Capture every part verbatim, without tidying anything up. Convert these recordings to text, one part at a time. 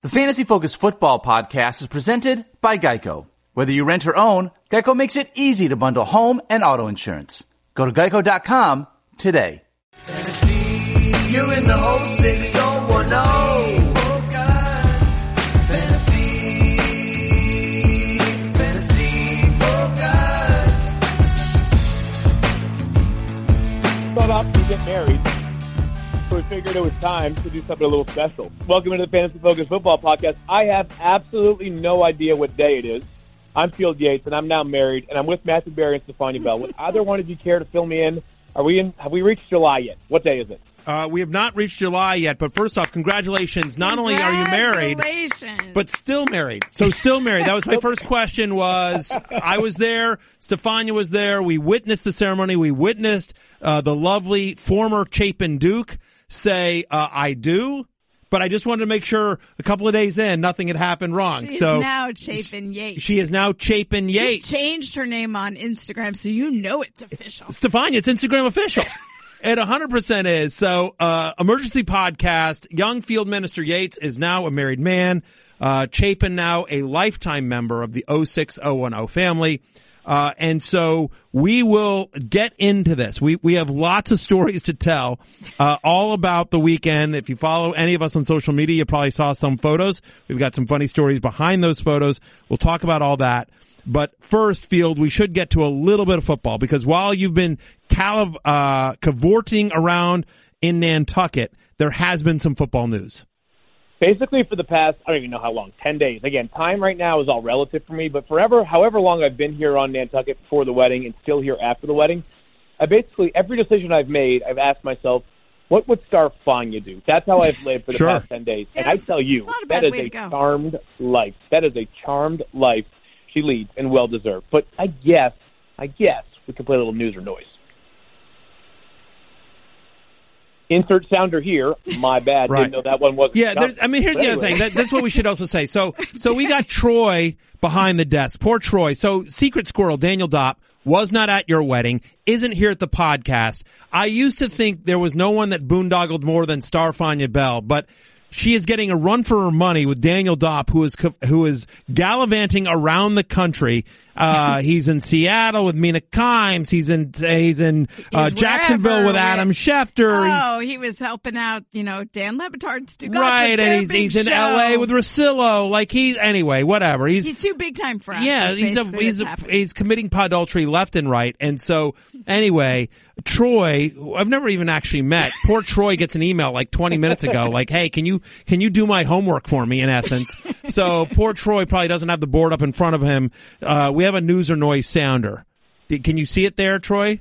The Fantasy Focus Football Podcast is presented by Geico. Whether you rent or own, Geico makes it easy to bundle home and auto insurance. Go to geico dot com today. Fantasy, you're in the oh six oh one oh. Focus. Fantasy, fantasy focus. Thought out to get married, so we figured it was time to do something a little special. Welcome into the Fantasy Focus Football Podcast. I have absolutely no idea what day it is. I'm Field Yates, and I'm now married, and I'm with Matthew Berry and Stephania Bell. Would either one of you care to fill me in? Are we in? Have we reached July yet? What day is it? Uh, we have not reached July yet, but first off, congratulations. Not only are you married, but still married. So still married. That was my first question was, I was there, Stephania was there, we witnessed the ceremony, we witnessed uh, the lovely former Chapin Duke say, uh, I do. But I just wanted to make sure a couple of days in, nothing had happened wrong. She's so now Chapin Yates. She is now Chapin Yates. She's changed her name on Instagram, so you know it's official. Stephania, it's Instagram official. It one hundred percent is. So, uh, emergency podcast, young Field Minister Yates is now a married man. Uh, Chapin now a lifetime member of the oh six oh one oh family. Uh, and so we will get into this. We, we have lots of stories to tell, uh, all about the weekend. If you follow any of us on social media, you probably saw some photos. We've got some funny stories behind those photos. We'll talk about all that. But first, Field, we should get to a little bit of football because while you've been caliv- uh, cavorting around in Nantucket, there has been some football news. Basically, for the past, I don't even know how long, ten days. Again, time right now is all relative for me, but forever, however long I've been here on Nantucket before the wedding and still here after the wedding, I basically, every decision I've made, I've asked myself, what would Starfania do? That's how I've lived for the Sure. past ten days. Yeah, and I tell you, a that bad is way a to go. charmed life. That is a charmed life she leads and well-deserved. But I guess, I guess we could play a little news or noise. Insert sounder here. My bad. Right. Didn't know that one wasn't. Yeah, coming. there's, I mean, here's But the other anyway. thing. That, that's what we should also say. So, so we got Troy behind the desk. Poor Troy. So, Secret Squirrel, Daniel Dopp, was not at your wedding, isn't here at the podcast. I used to think there was no one that boondoggled more than Starfania Bell, but she is getting a run for her money with Daniel Dopp, who is who is gallivanting around the country. Uh, he's in Seattle with Mina Kimes. He's in he's in uh, He's Jacksonville wherever, with Adam where- Schefter. Oh, he was helping out, you know, Dan Le Batard's Stu Gottschalk, Right, their and he's big he's in show. L A with Rosillo. Like he's anyway, whatever. He's, He's too big time for us. yeah, is he's a, basically he's what's a, happening. he's committing podultery left and right. And so anyway, Troy, who I've never even actually met. Poor Troy gets an email like twenty minutes ago, like, "Hey, can you can you do my homework for me?" In essence, so poor Troy probably doesn't have the board up in front of him. Uh, we have a news or noise sounder. D- Can you see it there, Troy?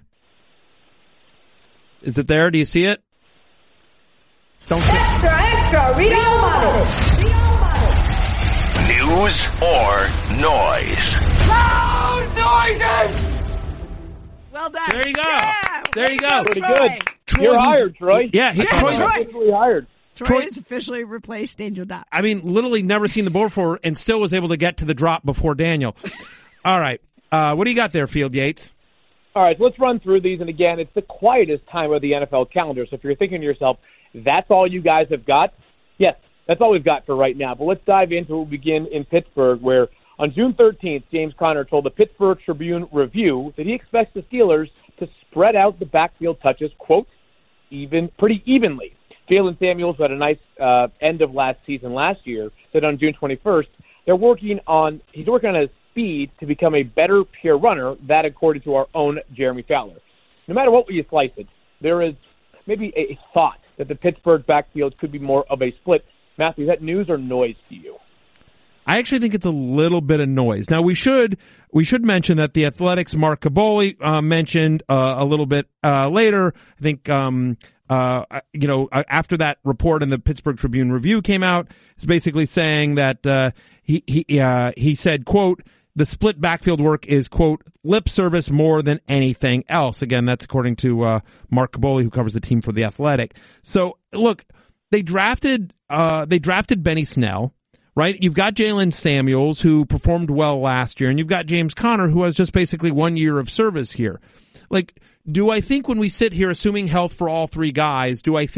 Is it there? Do you see it? Don't. Extra, extra, read all about it. Read all about it. News or noise? Loud noises! Well done. There you go. Yeah, There way you to go. Pretty Troy. good. Troy, You're who's- hired, Troy. Yeah, he, Yeah, Troy, Troy. Officially hired. Troy, Troy- has officially replaced Daniel Dopp. I mean, literally never seen the board before and still was able to get to the drop before Daniel. All right. Uh, what do you got there, Field Yates? All right, so let's run through these. And again, it's the quietest time of the N F L calendar. So if you're thinking to yourself, that's all you guys have got? Yes, that's all we've got for right now. But let's dive into it. We'll begin in Pittsburgh, where on June thirteenth, James Conner told the Pittsburgh Tribune Review that he expects the Steelers to spread out the backfield touches, quote, even pretty evenly. Jalen Samuels, who had a nice uh, end of last season last year, said on June twenty-first, they're working on, he's working on his speed to become a better pure runner, that according to our own Jeremy Fowler. No matter what way you slice it, there is maybe a thought that the Pittsburgh backfield could be more of a split. Matthew, is that news or noise to you? I actually think it's a little bit of noise. Now we should we should mention that the Athletics' Mark Caboli uh, mentioned uh, a little bit uh, later. I think um, uh, you know after that report in the Pittsburgh Tribune Review came out, it's basically saying that uh, he he uh, he said, quote, the split backfield work is, quote, lip service more than anything else. Again, that's according to uh, Mark Caboli, who covers the team for the Athletic. So look, they drafted uh, they drafted Benny Snell. Right? You've got Jalen Samuels, who performed well last year, and you've got James Conner, who has just basically one year of service here. Like, do I think when we sit here assuming health for all three guys, do I think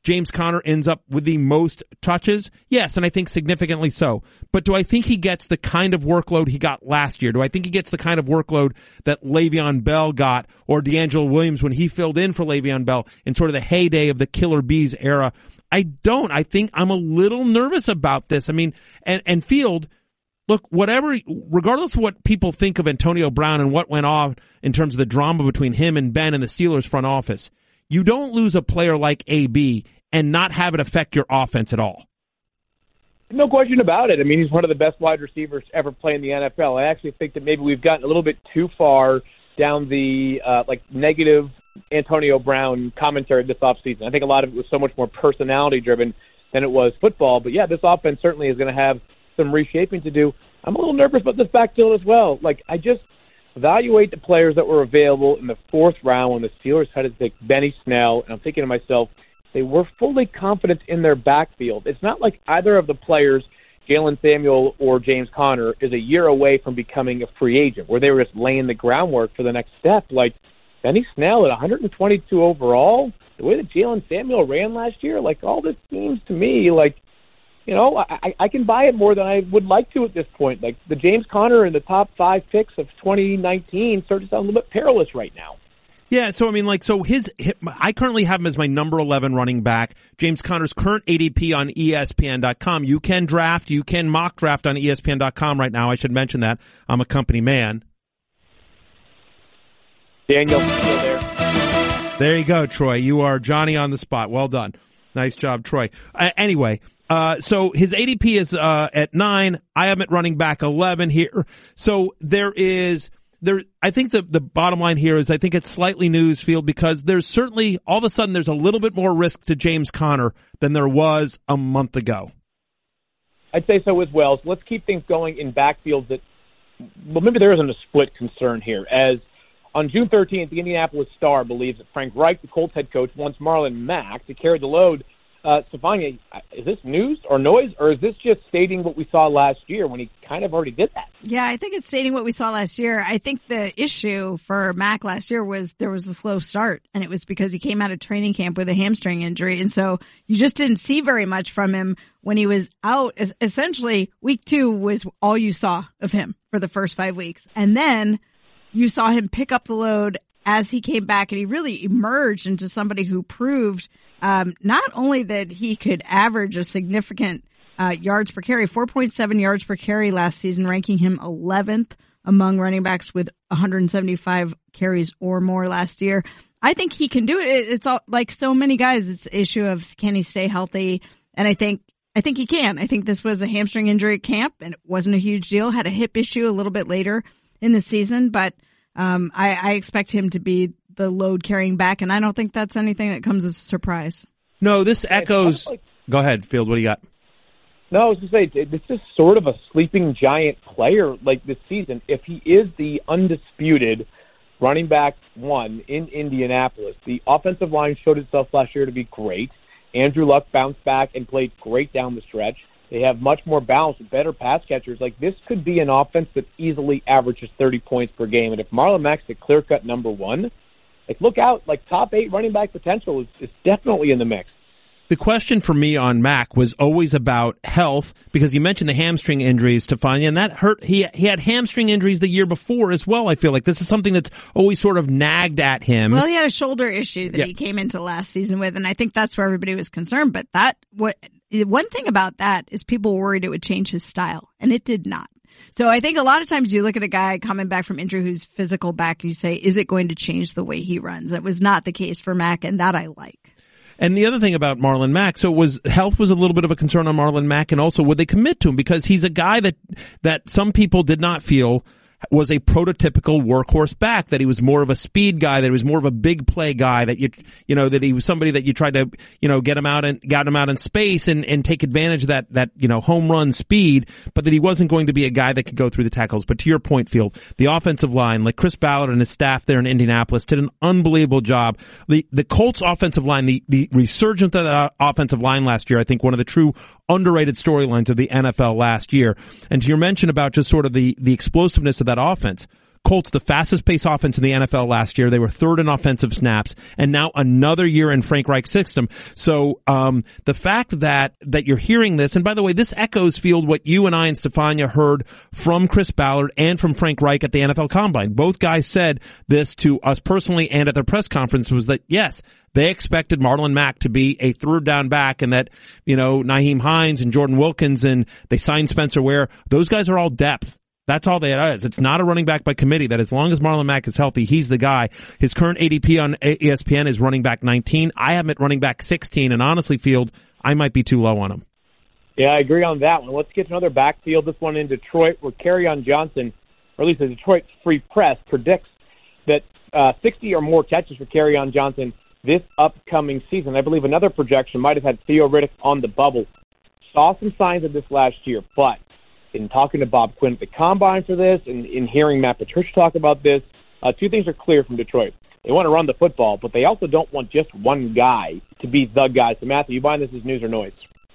James Conner ends up with the most touches? Yes, and I think significantly so. But do I think he gets the kind of workload he got last year? Do I think he gets the kind of workload that Le'Veon Bell got or D'Angelo Williams when he filled in for Le'Veon Bell in sort of the heyday of the Killer Bees era? I don't. I think I'm a little nervous about this. I mean, and, and Field, look, whatever, regardless of what people think of Antonio Brown and what went off in terms of the drama between him and Ben and the Steelers front office, you don't lose a player like A B and not have it affect your offense at all. No question about it. I mean, he's one of the best wide receivers to ever play in the N F L. I actually think that maybe we've gotten a little bit too far down the uh, like negative Antonio Brown commentary this offseason. I think a lot of it was so much more personality-driven than it was football. But, yeah, this offense certainly is going to have some reshaping to do. I'm a little nervous about this backfield as well. Like, I just evaluate the players that were available in the fourth round when the Steelers had to pick Benny Snell, and I'm thinking to myself, they were fully confident in their backfield. It's not like either of the players, Jalen Samuel or James Conner, is a year away from becoming a free agent, where they were just laying the groundwork for the next step. Like, Benny Snell at one hundred twenty-two overall, the way that Jalen Samuel ran last year, like, all this seems to me like, you know, I, I can buy it more than I would like to at this point. Like, the James Conner in the top five picks of twenty nineteen starts to sound a little bit perilous right now. Yeah, so I mean, like, so his, his, I currently have him as my number eleven running back. James Conner's current A D P on E S P N dot com. You can draft, you can mock draft on E S P N dot com right now. I should mention that. I'm a company man. Daniel, still there. There you go, Troy. You are Johnny on the spot. Well done. Nice job, Troy. Uh, anyway, uh, so his A D P is uh, at nine. I am at running back eleven here. So there is, there. I think the, the bottom line here is I think it's slightly newsfield because there's certainly, all of a sudden, there's a little bit more risk to James Conner than there was a month ago. I'd say so as well. So let's keep things going in backfields that, well, maybe there isn't a split concern here. As on June thirteenth, the Indianapolis Star believes that Frank Reich, the Colts head coach, wants Marlon Mack to carry the load. Uh, Stefania, is this news or noise, or is this just stating what we saw last year when he kind of already did that? Yeah, I think it's stating what we saw last year. I think the issue for Mack last year was there was a slow start, and it was because he came out of training camp with a hamstring injury, and so you just didn't see very much from him when he was out. Essentially, week two was all you saw of him for the first five weeks, and then you saw him pick up the load as he came back, and he really emerged into somebody who proved um, not only that he could average a significant uh, yards per carry, four point seven yards per carry last season, ranking him eleventh among running backs with one hundred seventy-five carries or more last year. I think he can do it. It's all, like so many guys, it's an issue of can he stay healthy, and I think I think he can. I think this was a hamstring injury at camp, and it wasn't a huge deal. Had a hip issue a little bit later in the season, but um, I, I expect him to be the load carrying back, and I don't think that's anything that comes as a surprise. No, this echoes. Like, go ahead, Field. What do you got? No, I was going to say, this is sort of a sleeping giant player like this season. If he is the undisputed running back one in Indianapolis, the offensive line showed itself last year to be great. Andrew Luck bounced back and played great down the stretch. They have much more balance with better pass catchers. Like, this could be an offense that easily averages thirty points per game. And if Marlon Mack's the clear-cut number one, like, look out. Like, top eight running back potential is, is definitely in the mix. The question for me on Mack was always about health, because you mentioned the hamstring injuries, Stefania, and that hurt. He he had hamstring injuries the year before as well, I feel like. This is something that's always sort of nagged at him. Well, he had a shoulder issue that yeah. he came into last season with, and I think that's where everybody was concerned. But that what one thing about that is people worried it would change his style, and it did not. So I think a lot of times you look at a guy coming back from injury who's physical back, and you say, is it going to change the way he runs? That was not the case for Mack, and that I like. And the other thing about Marlon Mack, so was health was a little bit of a concern on Marlon Mack, and also would they commit to him, because he's a guy that that some people did not feel was a prototypical workhorse back, that he was more of a speed guy, that he was more of a big play guy, that you you know that he was somebody that you tried to you know get him out and got him out in space and and take advantage of that that you know home run speed, but that he wasn't going to be a guy that could go through the tackles. But to your point, Field, the offensive line, like Chris Ballard and his staff there in Indianapolis, did an unbelievable job. The the Colts offensive line, the the resurgence of that offensive line last year, I think one of the true underrated storylines of the N F L last year. And to your mention about just sort of the, the explosiveness of that offense, Colts, the fastest pace offense in the N F L last year. They were third in offensive snaps, and now another year in Frank Reich's system. So, um, the fact that, that you're hearing this, and by the way, this echoes, Field, what you and I and Stefania heard from Chris Ballard and from Frank Reich at the N F L Combine. Both guys said this to us personally and at their press conference, was that, yes, they expected Marlon Mack to be a third down back, and that, you know, Nyheim Hines and Jordan Wilkins, and they signed Spencer Ware. Those guys are all depth. That's all they is. It's not a running back by committee, that as long as Marlon Mack is healthy, he's the guy. His current A D P on E S P N is running back nineteen. I have him at running back sixteen, and honestly, Field, I might be too low on him. Yeah, I agree on that one. Let's get to another backfield. This one in Detroit, where Kerryon Johnson, or at least the Detroit Free Press, predicts that uh, sixty or more catches for Kerryon Johnson this upcoming season. I believe another projection might have had Theo Riddick on the bubble. Saw some signs of this last year, but in talking to Bob Quinn at the Combine for this, and in hearing Matt Patricia talk about this, uh, two things are clear from Detroit. They want to run the football, but they also don't want just one guy to be the guy. So, Matthew, you buying this as news or noise?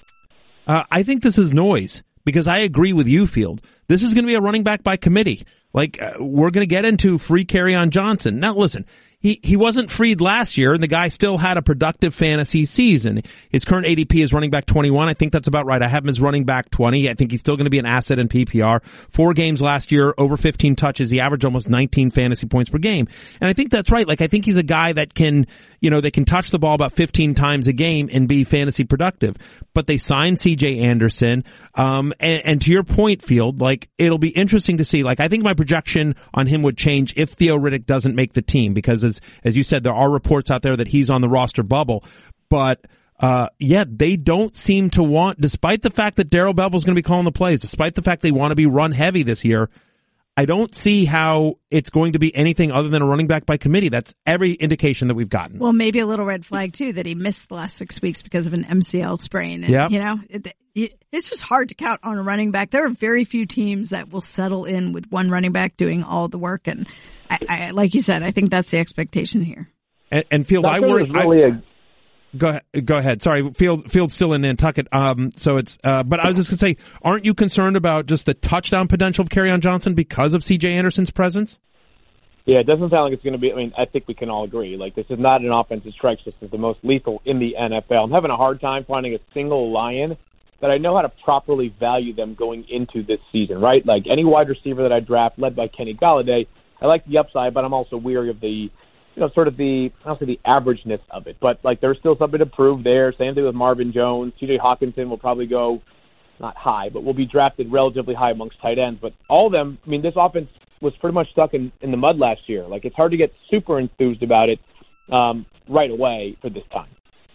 Uh, I think this is noise, because I agree with you, Field. This is going to be a running back by committee. Like, uh, we're going to get into free Kerryon Johnson. Now, listen, he, he wasn't freed last year, and the guy still had a productive fantasy season. His current A D P is running back twenty-one. I think that's about right. I have him as running back twenty. I think he's still going to be an asset in P P R. Four games last year, over fifteen touches. He averaged almost nineteen fantasy points per game. And I think that's right. Like, I think he's a guy that can, you know, they can touch the ball about fifteen times a game and be fantasy productive. But they signed C J Anderson. Um, and, and to your point, Field, like, it'll be interesting to see. Like, I think my projection on him would change if Theo Riddick doesn't make the team, because as, as you said, there are reports out there that he's on the roster bubble. But, uh, yeah, they don't seem to want, despite the fact that Darrell Bevell's going to be calling the plays, despite the fact they want to be run heavy this year, I don't see how it's going to be anything other than a running back by committee. That's every indication that we've gotten. Well, maybe a little red flag, too, that he missed the last six weeks because of an M C L sprain. And, yep. you know, it, it, it's just hard to count on a running back. There are very few teams that will settle in with one running back doing all the work. And I, I like you said, I think that's the expectation here. And, and Field, I worry. Really I, Go ahead. Go ahead. Sorry, Field. Field's still in Nantucket. Um. So it's. Uh. But I was just gonna say, aren't you concerned about just the touchdown potential of Kerryon Johnson because of C J Anderson's presence? Yeah, it doesn't sound like it's going to be. I mean, I think we can all agree. Like, this is not an offensive strike system, the most lethal in the N F L. I'm having a hard time finding a single Lion that I know how to properly value them going into this season. Right? Like, any wide receiver that I draft, led by Kenny Golladay, I like the upside, but I'm also weary of the, you know, sort of the, I don't say the averageness of it, but like there's still something to prove there. Same thing with Marvin Jones. T J Hawkinson will probably go not high, but will be drafted relatively high amongst tight ends. But all of them, I mean, this offense was pretty much stuck in, in the mud last year. Like, it's hard to get super enthused about it um, right away for this time.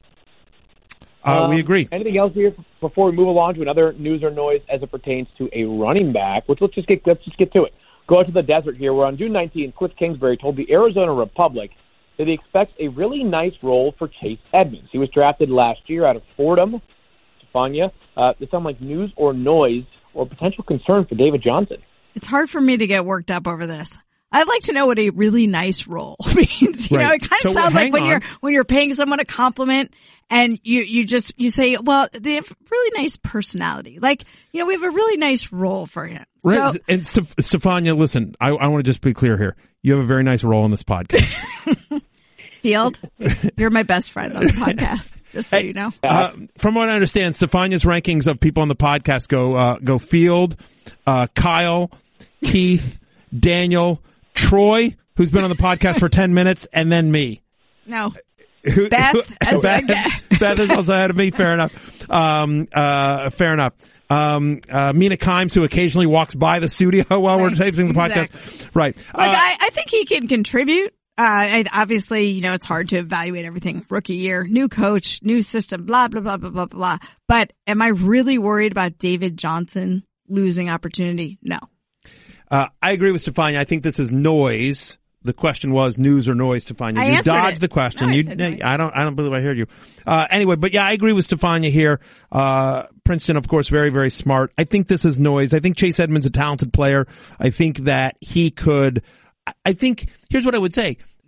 Uh, um, we agree. Anything else here before we move along to another news or noise as it pertains to a running back? Which let's just get let's just get to it. Go out to the desert here. We're on June nineteenth. Cliff Kingsbury told the Arizona Republic that he expects a really nice role for Chase Edmonds. He was drafted last year out of Fordham, Stefania. Uh, it sounds like news or noise or potential concern for David Johnson. It's hard for me to get worked up over this. I'd like to know what a really nice role means. You right. know, it kind of so, sounds like when on. you're when you're paying someone a compliment and you you just you say, well, they have really nice personality. Like, you know, we have a really nice role for him. Right. So, and Steph- Stefania, listen, I, I want to just be clear here. You have a very nice role in this podcast. Field, you're my best friend on the podcast. Just so hey, you know. Uh, from what I understand, Stefania's rankings of people on the podcast go uh, go Field, uh, Kyle, Keith, Daniel, Troy, who's been on the podcast for ten minutes, and then me. No. Who, Beth, who, as Beth, a Beth is also ahead of me. Fair enough. Um, uh, fair enough. Um, uh, Mina Kimes, who occasionally walks by the studio while right. we're taping the podcast. Exactly. Right. Look, Uh, I, I think he can contribute. Uh, I, obviously, you know, it's hard to evaluate everything. Rookie year, new coach, new system, blah, blah, blah, blah, blah, blah. But am I really worried about David Johnson losing opportunity? No. Uh, I agree with Stefania. I think this is noise. The question was news or noise, Stefania. I You answered dodged it. the question. No, I you, said noise. I don't, I don't believe I heard you. Uh, anyway, but yeah, I agree with Stefania here. Uh, Princeton, of course, very, very smart. I think this is noise. I think Chase Edmonds is a talented player. I think that he could, I think, here's what I would say.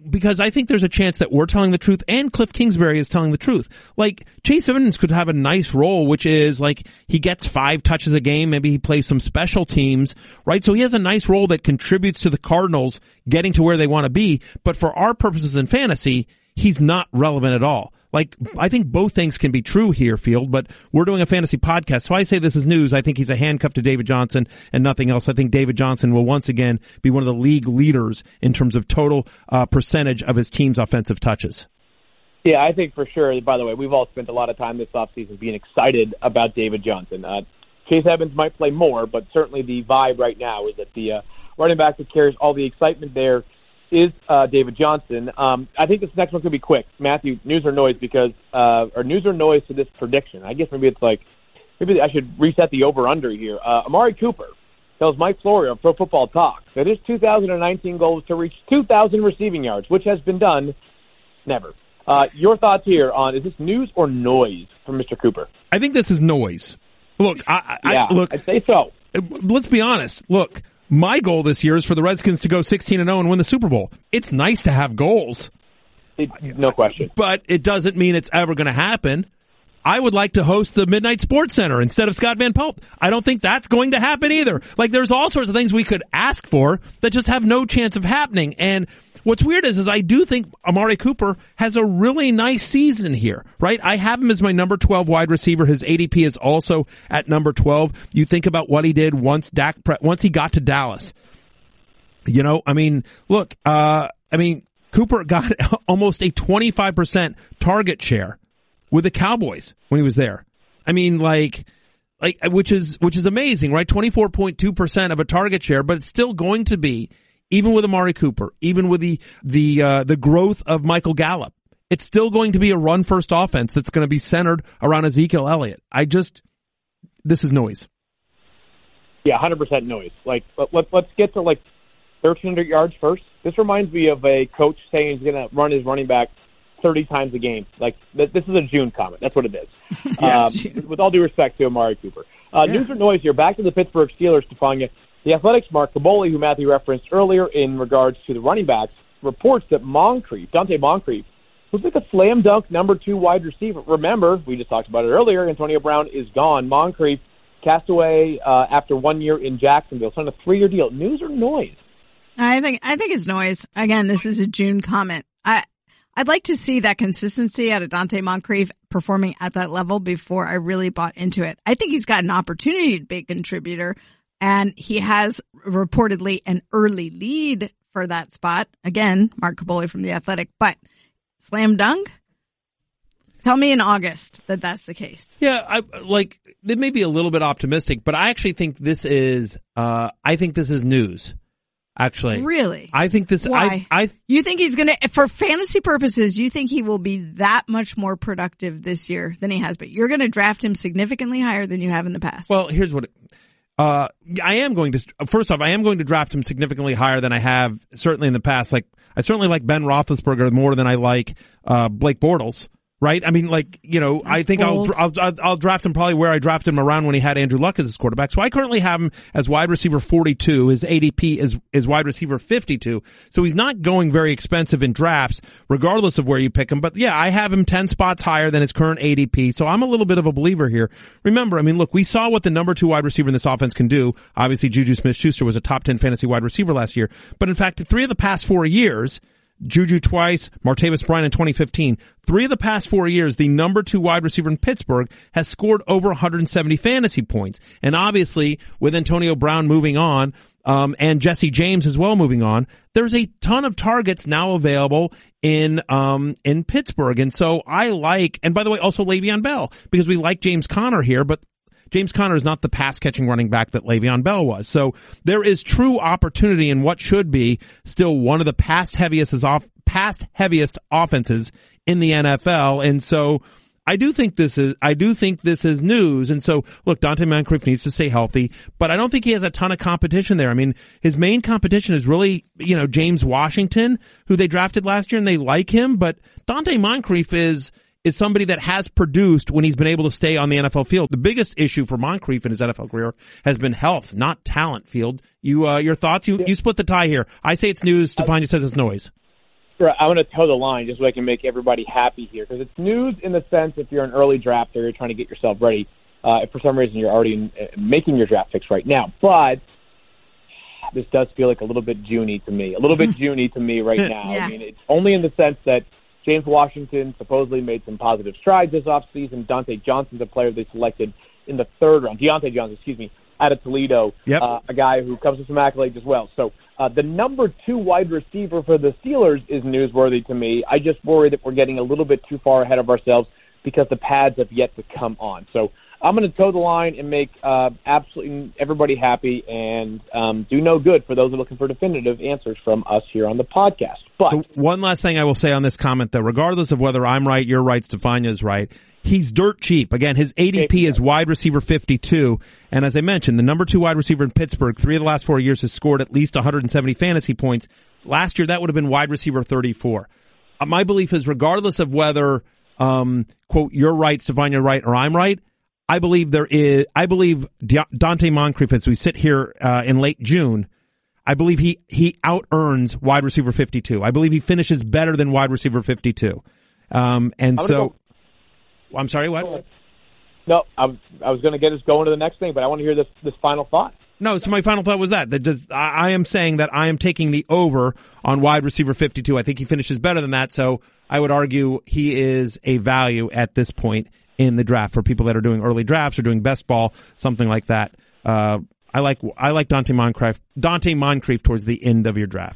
because I think there's a chance that we're telling the truth and Cliff Kingsbury is telling the truth. Like, Chase Edmonds could have a nice role, which is like he gets five touches a game. Maybe he plays some special teams, right? So he has a nice role that contributes to the Cardinals getting to where they want to be. But for our purposes in fantasy, he's not relevant at all. Like, I think both things can be true here, Field, but we're doing a fantasy podcast. So I say this is news. I think he's a handcuff to David Johnson and nothing else. I think David Johnson will once again be one of the league leaders in terms of total uh, percentage of his team's offensive touches. Yeah, I think for sure. By the way, we've all spent a lot of time this offseason being excited about David Johnson. Uh, Chase Edmonds might play more, but certainly the vibe right now is that the uh, running back that carries all the excitement there is uh, David Johnson. Um, I think this next one could be quick. Matthew, news or noise because, uh, or news or noise to this prediction. I guess maybe it's like, maybe I should reset the over-under here. Uh, Amari Cooper tells Mike Florio of Pro Football Talk that his two thousand nineteen goal is to reach two thousand receiving yards, which has been done never. Uh, your thoughts here on, is this news or noise from Mister Cooper? I think this is noise. Look, I, I, yeah, I look, I'd say so. Let's be honest. Look, my goal this year is for the Redskins to go sixteen and oh and win the Super Bowl. It's nice to have goals. It, no question. But it doesn't mean it's ever going to happen. I would like to host the Midnight Sports Center instead of Scott Van Pelt. I don't think that's going to happen either. Like, there's all sorts of things we could ask for that just have no chance of happening. And what's weird is, is I do think Amari Cooper has a really nice season here, right? I have him as my number twelve wide receiver. His A D P is also at number twelve. You think about what he did once Dak, once he got to Dallas. You know, I mean, look, uh, I mean, Cooper got almost a twenty-five percent target share with the Cowboys when he was there. I mean, like, like, which is, which is amazing, right? twenty-four point two percent of a target share, but it's still going to be, even with Amari Cooper, even with the, the, uh, the growth of Michael Gallup, it's still going to be a run first offense that's going to be centered around Ezekiel Elliott. I just, this is noise. Yeah, one hundred percent noise. Like, let, let's get to like thirteen hundred yards first. This reminds me of a coach saying he's going to run his running back thirty times a game. Like, this is a June comment. That's what it is. yeah, um, with all due respect to Amari Cooper. Uh, yeah. News or noise here. Back to the Pittsburgh Steelers, Stefania. The Athletics' Mark Kaboly, who Matthew referenced earlier in regards to the running backs, reports that Moncrief, Dante Moncrief, was like a slam dunk number two wide receiver. Remember, we just talked about it earlier, Antonio Brown is gone. Moncrief cast away uh, after one year in Jacksonville, signed a three-year deal. News or noise? I think I think it's noise. Again, this is a June comment. I I'd like to see that consistency out of Dante Moncrief performing at that level before I really bought into it. I think he's got an opportunity to be a contributor, and he has reportedly an early lead for that spot. Again, Mark Kaboly from The Athletic, but slam dunk? Tell me in August that that's the case. Yeah, I like, it may be a little bit optimistic, but I actually think this is, uh, I think this is news. Actually, really, I think this. Why? I, I you think he's gonna, for fantasy purposes, you think he will be that much more productive this year than he has been? You're going to draft him significantly higher than you have in the past. Well, here's what. It, uh, I am going to. First off, I am going to draft him significantly higher than I have certainly in the past. Like, I certainly like Ben Roethlisberger more than I like uh Blake Bortles. Right? I mean, like, you know, That's I think I'll, I'll I'll I'll draft him probably where I drafted him around when he had Andrew Luck as his quarterback. So I currently have him as wide receiver forty-two. His A D P is is wide receiver fifty-two. So he's not going very expensive in drafts, regardless of where you pick him. But yeah, I have him ten spots higher than his current A D P. So I'm a little bit of a believer here. Remember, I mean, look, we saw what the number two wide receiver in this offense can do. Obviously, Juju Smith-Schuster was a top ten fantasy wide receiver last year. But in fact, three of the past four years, Juju twice, Martavis Bryant in twenty fifteen. Three of the past four years, the number two wide receiver in Pittsburgh has scored over one hundred seventy fantasy points. And obviously, with Antonio Brown moving on, um, and Jesse James as well moving on, there's a ton of targets now available in, um, in Pittsburgh. And so I like, and by the way, also Le'Veon Bell, because we like James Conner here, but James Conner is not the pass-catching running back that Le'Veon Bell was. So there is true opportunity in what should be still one of the pass-heaviest off, pass-heaviest offenses in the N F L. And so I do think this is, I do think this is news. And so, look, Dante Moncrief needs to stay healthy, but I don't think he has a ton of competition there. I mean, his main competition is really, you know, James Washington, who they drafted last year, and they like him, but Dante Moncrief is, is somebody that has produced when he's been able to stay on the N F L field. The biggest issue for Moncrief in his N F L career has been health, not talent. Field, you, uh, your thoughts? You, you split the tie here. I say it's news. Stefania says it's noise. Right, I'm going to toe the line just so I can make everybody happy here, because it's news in the sense if you're an early drafter, you're trying to get yourself ready. Uh, if for some reason you're already in, uh, making your draft picks right now. But this does feel like a little bit June-y to me, a little bit June-y to me right now. Yeah. I mean, it's only in the sense that James Washington supposedly made some positive strides this offseason. Dante Johnson's a player they selected in the third round. Deontay Johnson, excuse me, out of Toledo, Yep. uh, a guy who comes with some accolades as well. So uh, the number two wide receiver for the Steelers is newsworthy to me. I just worry that we're getting a little bit too far ahead of ourselves because the pads have yet to come on. So I'm going to toe the line and make uh, absolutely everybody happy and um, do no good for those who are looking for definitive answers from us here on the podcast. But So one last thing I will say on this comment, though, regardless of whether I'm right, you're right, Stefania's right, he's dirt cheap. Again, his A D P is wide receiver fifty-two, and as I mentioned, the number two wide receiver in Pittsburgh, three of the last four years has scored at least one hundred seventy fantasy points. Last year, that would have been wide receiver thirty-four. Uh, my belief is regardless of whether, um, quote, you're right, Stefania right, or I'm right, I believe there is, I believe De- Dante Moncrief, as we sit here uh, in late June, I believe he, he out-earns wide receiver fifty-two. I believe he finishes better than wide receiver fifty-two. Um, and I'm so, gonna go, I'm sorry, what? No, I was, I was going to get us going to the next thing, but I want to hear this, this final thought. No, so my final thought was that. that does, I, I am saying that I am taking the over on wide receiver fifty-two. I think he finishes better than that, so I would argue he is a value at this point in the draft for people that are doing early drafts or doing best ball, something like that. Uh, I like I like Dante Moncrief, Dante Moncrief towards the end of your draft.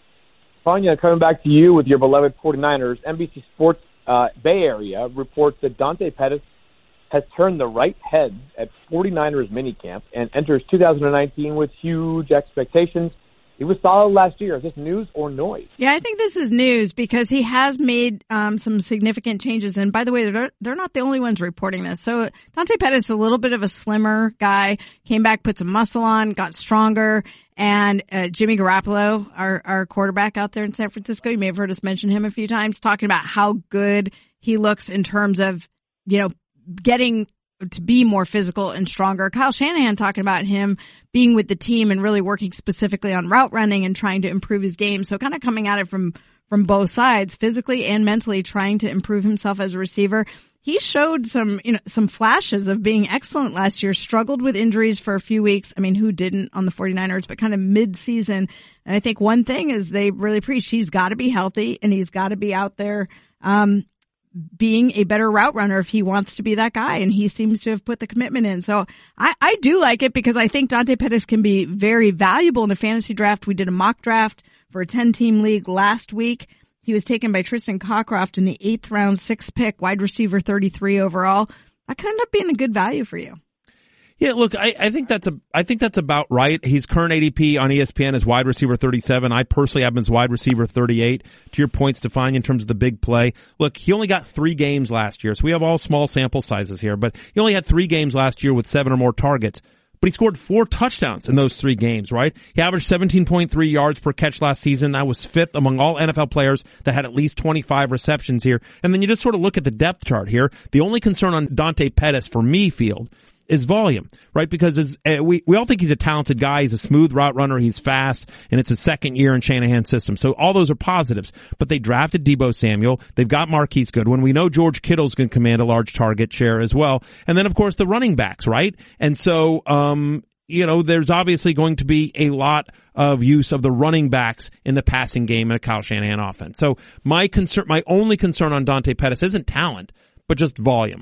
Fania, coming back to you with your beloved 49ers, N B C Sports uh, Bay Area reports that Dante Pettis has turned the right head at 49ers minicamp and enters two thousand nineteen with huge expectations. He was solid last year. Is this news or noise? Yeah, I think this is news because he has made um, some significant changes. And by the way, they're, they're not the only ones reporting this. So Dante Pettis is a little bit of a slimmer guy, came back, put some muscle on, got stronger. And uh, Jimmy Garoppolo, our, our quarterback out there in San Francisco, you may have heard us mention him a few times, talking about how good he looks in terms of, you know, getting to be more physical and stronger. Kyle Shanahan talking about him being with the team and really working specifically on route running and trying to improve his game. So kind of coming at it from, from both sides, physically and mentally, trying to improve himself as a receiver. He showed some, you know, some flashes of being excellent last year, struggled with injuries for a few weeks. I mean, who didn't on the 49ers, but kind of mid-season. And I think one thing is they really preach he's got to be healthy and he's got to be out there, um, being a better route runner if he wants to be that guy, and he seems to have put the commitment in. So I, I do like it because I think Dante Pettis can be very valuable in the fantasy draft. We did a mock draft for a ten-team league last week. He was taken by Tristan Cockcroft in the eighth round, sixth pick, wide receiver thirty-three overall. That could end up being a good value for you. Yeah, look, I, I think that's a, I think that's about right. His current A D P on E S P N is wide receiver thirty-seven. I personally have him as wide receiver thirty-eight. To your point, Stefan, in terms of the big play. Look, he only got three games last year, so we have all small sample sizes here, but he only had three games last year with seven or more targets. But he scored four touchdowns in those three games, right? He averaged seventeen point three yards per catch last season. That was fifth among all N F L players that had at least twenty-five receptions here. And then you just sort of look at the depth chart here. The only concern on Dante Pettis for me, Field, is volume, right? Because as, uh, we, we all think he's a talented guy. He's a smooth route runner. He's fast, and it's his second year in Shanahan's system. So all those are positives. But they drafted Deebo Samuel. They've got Marquise Goodwin. We know George Kittle's going to command a large target share as well. And then, of course, the running backs, right? And so, um, you know, there's obviously going to be a lot of use of the running backs in the passing game in a Kyle Shanahan offense. So my concern, my only concern on Dante Pettis isn't talent, but just volume.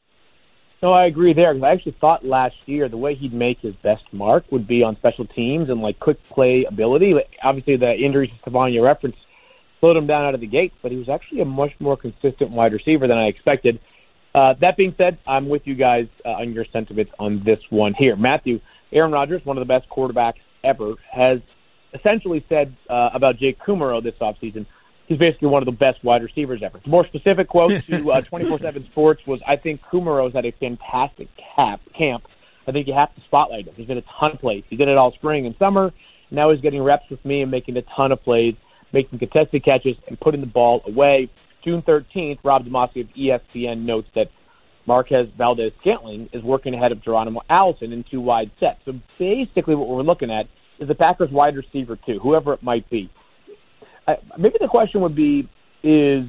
No, I agree there, because I actually thought last year the way he'd make his best mark would be on special teams and, like, quick play ability. Obviously, the injuries to Stefania referenced slowed him down out of the gate, but he was actually a much more consistent wide receiver than I expected. Uh, that being said, I'm with you guys uh, on your sentiments on this one here. Matthew, Aaron Rodgers, one of the best quarterbacks ever, has essentially said uh, about Jake Kumaro this offseason, he's basically one of the best wide receivers ever. The more specific quote to uh, twenty-four seven Sports was, I think Kumaro's had a fantastic cap, camp. I think you have to spotlight him. He's been a ton of plays. He did it all spring and summer. Now he's getting reps with me and making a ton of plays, making contested catches and putting the ball away. June thirteenth, Rob Demoski of E S P N notes that Marquez Valdez-Scantling is working ahead of Geronimo Allison in two wide sets. So basically what we're looking at is the Packers wide receiver two, whoever it might be. I, maybe the question would be, is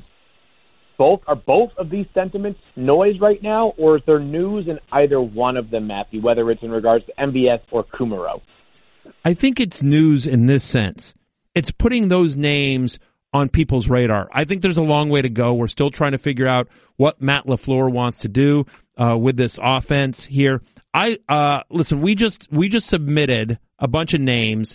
both are both of these sentiments noise right now, or is there news in either one of them, Matthew, whether it's in regards to M V S or Kumerow? I think it's news in this sense. It's putting those names on people's radar. I think there's a long way to go. We're still trying to figure out what Matt LaFleur wants to do uh, with this offense here. I uh, listen. We just we just submitted a bunch of names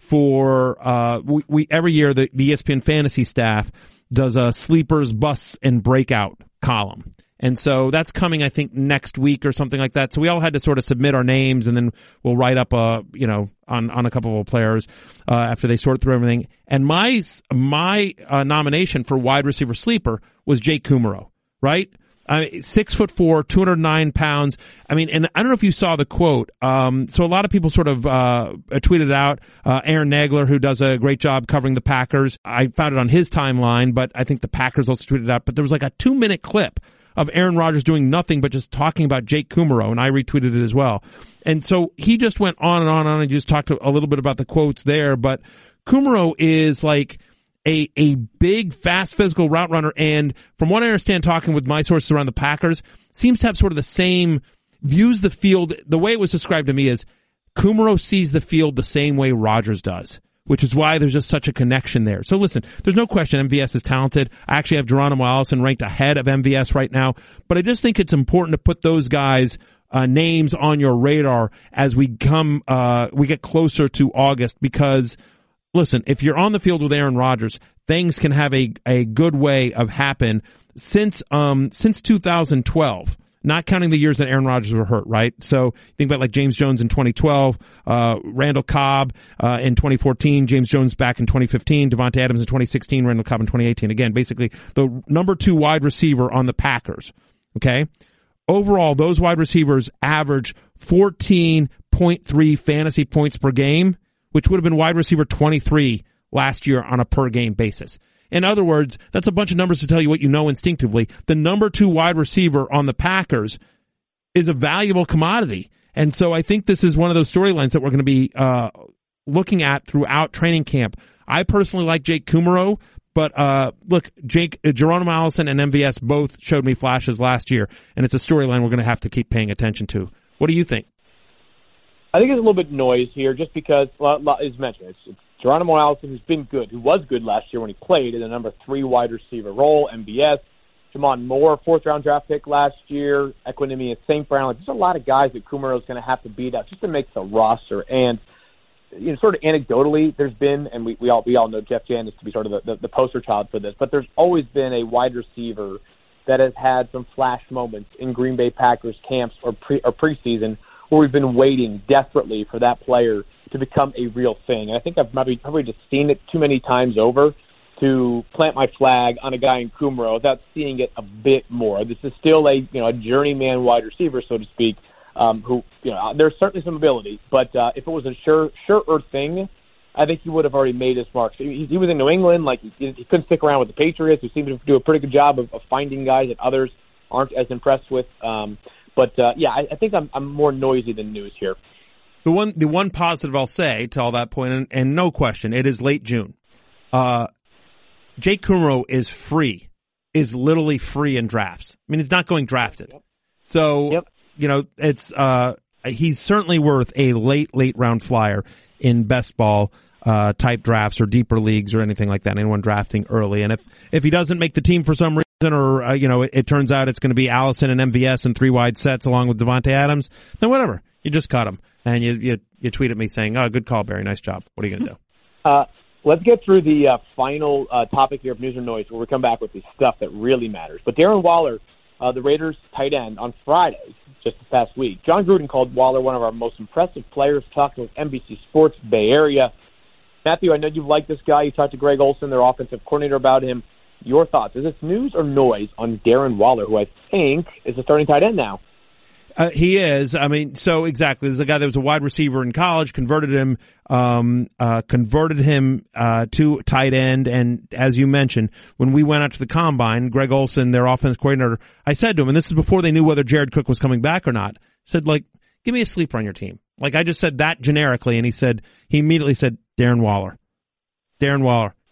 for uh, we, we every year the, the E S P N fantasy staff does a sleepers, busts, and breakout column. And so that's coming, I think, next week or something like that. So we all had to sort of submit our names, and then we'll write up a, you know, on, on a couple of players uh, after they sort through everything. And my my uh, nomination for wide receiver sleeper was Jake Kumerow, right? I mean, six foot four, two hundred nine pounds. I mean, and I don't know if you saw the quote. Um, so a lot of people sort of uh, tweeted out. Uh, Aaron Nagler, who does a great job covering the Packers, I found it on his timeline, but I think the Packers also tweeted out. But there was like a two minute clip of Aaron Rodgers doing nothing but just talking about Jake Kumerow, and I retweeted it as well. And so he just went on and on and on and just talked a little bit about the quotes there. But Kumerow is like a a big, fast, physical route runner, and from what I understand, talking with my sources around the Packers, seems to have sort of the same, views the field, the way it was described to me is Kumerow sees the field the same way Rodgers does, which is why there's just such a connection there. So listen, there's no question M V S is talented. I actually have Geronimo Allison ranked ahead of M V S right now, but I just think it's important to put those guys' uh, names on your radar as we come, uh, we get closer to August, because listen, if you're on the field with Aaron Rodgers, things can have a, a good way of happen since, um, since two thousand twelve. Not counting the years that Aaron Rodgers were hurt, right? So think about like James Jones in twenty twelve, uh, Randall Cobb uh, in twenty fourteen, James Jones back in twenty fifteen, Devontae Adams in twenty sixteen, Randall Cobb in twenty eighteen. Again, basically the number two wide receiver on the Packers, okay? Overall, those wide receivers average fourteen point three fantasy points per game, which would have been wide receiver twenty-three last year on a per-game basis. In other words, that's a bunch of numbers to tell you what you know instinctively. The number two wide receiver on the Packers is a valuable commodity. And so I think this is one of those storylines that we're going to be uh looking at throughout training camp. I personally like Jake Kumerow, but uh look, Jake, uh, Geronimo Allison and M V S both showed me flashes last year, and it's a storyline we're going to have to keep paying attention to. What do you think? I think there's a little bit of noise here just because, well, as mentioned, it's, it's Geronimo Allison, who's been good, who was good last year when he played in the number three wide receiver role, M B S. Jamon Moore, fourth-round draft pick last year, Equinemius Saint Brown. Like, there's a lot of guys that Kumerow is going to have to beat out just to make the roster. And, you know, sort of anecdotally, there's been, and we, we all we all know Jeff Janis to be sort of the, the, the poster child for this, but there's always been a wide receiver that has had some flash moments in Green Bay Packers camps or, pre, or preseason where we've been waiting desperately for that player to become a real thing. And I think I've probably, probably just seen it too many times over to plant my flag on a guy in Kumerow without seeing it a bit more. This is still a, you know, a journeyman wide receiver, so to speak, um, who, you know, there's certainly some ability, but uh, if it was a sure, surer thing, I think he would have already made his mark. So he, he was in New England, like he, he couldn't stick around with the Patriots, who seemed to do a pretty good job of, of finding guys that others aren't as impressed with. Um, but uh, yeah, I, I think I'm, I'm more noisy than news here. The one, the one positive I'll say to all that point, and, and no question, it is late June. Uh, Jake Kumerow is free, is literally free in drafts. I mean, he's not going drafted. Yep. So, yep. you know, it's, uh, he's certainly worth a late, late round flyer in best ball, uh, type drafts or deeper leagues or anything like that. Anyone drafting early. And if, if he doesn't make the team for some reason, or, uh, you know, it, it turns out it's going to be Allison and M V S and three wide sets along with Devontae Adams, then whatever. You just cut him. And you, you, you tweet at me saying, oh, good call, Barry. Nice job. What are you going to do? Uh, let's get through the uh, final uh, topic here of news and noise where we come back with the stuff that really matters. But Darren Waller, uh, the Raiders tight end, on Friday, just this past week, John Gruden called Waller one of our most impressive players, talking with N B C Sports Bay Area. Matthew, I know you've liked this guy. You talked to Greg Olson, their offensive coordinator, about him. Your thoughts? Is this news or noise on Darren Waller, who I think is the starting tight end now? Uh, he is. I mean, so exactly. There's a guy that was a wide receiver in college, converted him, um, uh, converted him, uh, to tight end. And as you mentioned, when we went out to the combine, Greg Olson, their offense coordinator, I said to him, and this is before they knew whether Jared Cook was coming back or not, said, like, give me a sleeper on your team. Like, I just said that generically, and he said, he immediately said, Darren Waller. Darren Waller.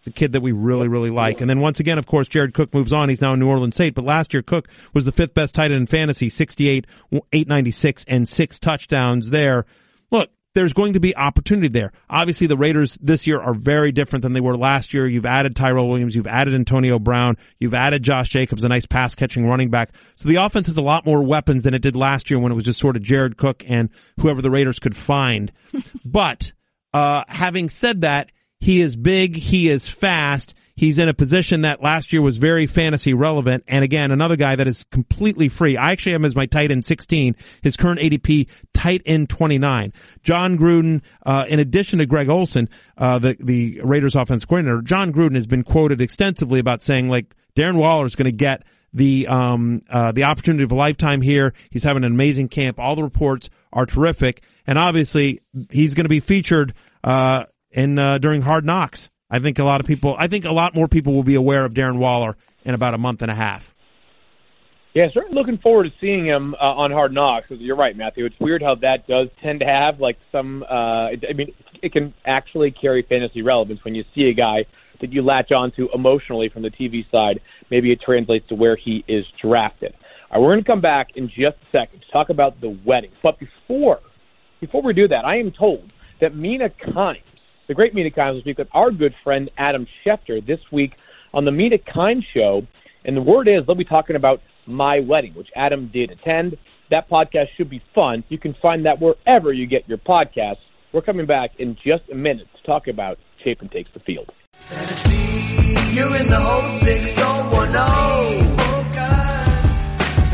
It's a kid that we really, really like. And then once again, of course, Jared Cook moves on. He's now in New Orleans Saints. But last year, Cook was the fifth best tight end in fantasy, sixty-eight, eight ninety-six, and six touchdowns there. Look, there's going to be opportunity there. Obviously, the Raiders this year are very different than they were last year. You've added Tyrell Williams. You've added Antonio Brown. You've added Josh Jacobs, a nice pass-catching running back. So the offense has a lot more weapons than it did last year when it was just sort of Jared Cook and whoever the Raiders could find. But uh having said that, he is big, he is fast, he's in a position that last year was very fantasy relevant, and again, another guy that is completely free. I actually have him as my tight end sixteen, his current A D P, tight end twenty-nine. John Gruden, uh, in addition to Greg Olsen, uh, the, the Raiders offensive coordinator, John Gruden has been quoted extensively about saying, like, Darren Waller is going to get the, um, uh, the opportunity of a lifetime here. He's having an amazing camp. All the reports are terrific, and obviously, he's going to be featured, uh, in uh, during Hard Knocks. I think a lot of people, I think a lot more people will be aware of Darren Waller in about a month and a half. Yeah, certainly looking forward to seeing him uh, on Hard Knocks. You're right, Matthew. It's weird how that does tend to have like some. Uh, it, I mean, it can actually carry fantasy relevance when you see a guy that you latch onto emotionally from the T V side. Maybe it translates to where he is drafted. All right, we're going to come back in just a second to talk about the wedding. But before, before we do that, I am told that Mina Kimes, the great Mina Kimes, will speak with our good friend Adam Schefter this week on the Mina Kimes Show. And the word is they'll be talking about My Wedding, which Adam did attend. That podcast should be fun. You can find that wherever you get your podcasts. We're coming back in just a minute to talk about Chapin Takes the Field. Fantasy, you're in the oh six oh one oh. Focus.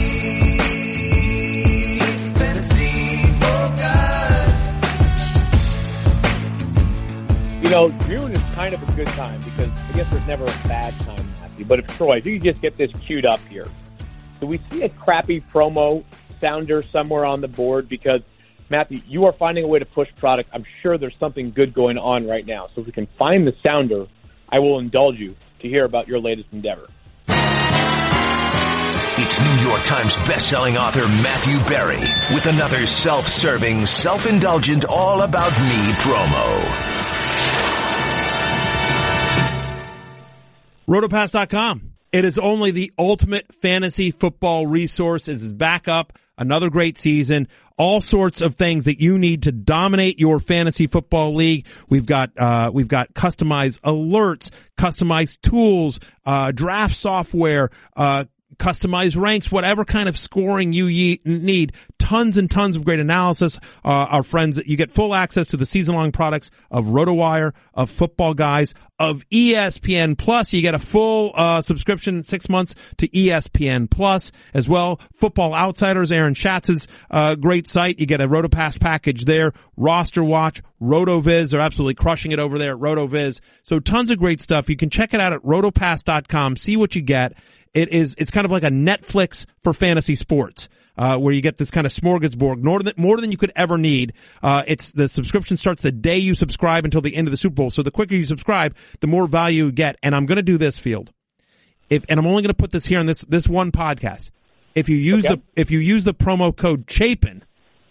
Fantasy, fantasy, focus. You know, June is kind of a good time because I guess there's never a bad time, Matthew. But if Troy, if you could just get this queued up here. Do we see a crappy promo sounder somewhere on the board? Because, Matthew, you are finding a way to push product. I'm sure there's something good going on right now. So if we can find the sounder, I will indulge you to hear about your latest endeavor. It's New York Times bestselling author Matthew Berry with another self-serving, self-indulgent, all-about-me promo. Rotopass dot com. It is only the ultimate fantasy football resource. It is back up. Another great season. All sorts of things that you need to dominate your fantasy football league. We've got, uh, we've got customized alerts, customized tools, uh, draft software, uh, customized ranks, whatever kind of scoring you ye- need. Tons and tons of great analysis. Uh, our friends, you get full access to the season-long products of RotoWire, of Football Guys, of E S P N Plus. You get a full uh subscription, six months to E S P N Plus as well. Football Outsiders, Aaron Schatz's uh great site. You get a RotoPass package there. Roster Watch, RotoViz. They're absolutely crushing it over there at RotoViz. So tons of great stuff. You can check it out at Rotopass dot com. See what you get. It is, it's kind of like a Netflix for fantasy sports, uh, where you get this kind of smorgasbord, more than, more than you could ever need. Uh, it's, the subscription starts the day you subscribe until the end of the Super Bowl. So the quicker you subscribe, the more value you get. And I'm going to do this, Field. If, and I'm only going to put this here on this, this one podcast. If you use okay. the, if you use the promo code Chapin,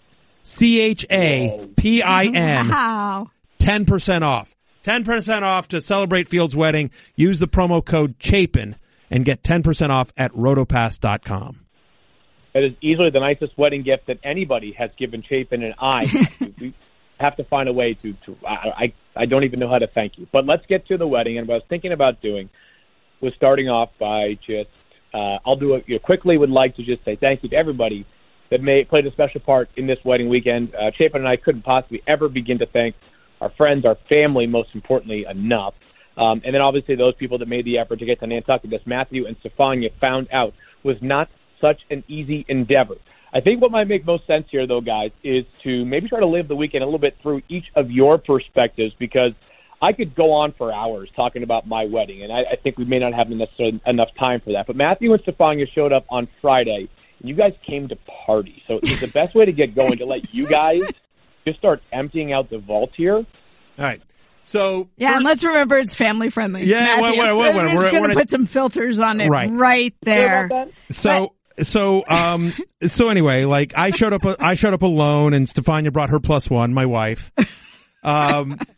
C H A P I N, Wow. ten percent off. ten percent off to celebrate Field's wedding. Use the promo code Chapin and get ten percent off at Rotopass dot com. That is easily the nicest wedding gift that anybody has given Chapin and I. We have to find a way to, to I, I, I don't even know how to thank you. But let's get to the wedding. And what I was thinking about doing was starting off by just, uh, I'll do it you know, quickly, would like to just say thank you to everybody that may, played a special part in this wedding weekend. Uh, Chapin and I couldn't possibly ever begin to thank our friends, our family, most importantly, enough. Um, and then obviously those people that made the effort to get to Nantucket, as Matthew and Stefania found out, was not such an easy endeavor. I think what might make most sense here, though, guys, is to maybe try to live the weekend a little bit through each of your perspectives, because I could go on for hours talking about my wedding, and I, I think we may not have necessarily enough time for that. But Matthew and Stefania showed up on Friday, and you guys came to party. So is the best way to get going to let you guys just start emptying out the vault here? All right. So yeah, first, and let's remember it's family friendly. Yeah, wait, wait, wait, wait. We're, we're going to put some filters on it right, right there. So, so, um, so anyway, like I showed up, I showed up alone, and Stefania brought her plus one, my wife. Um,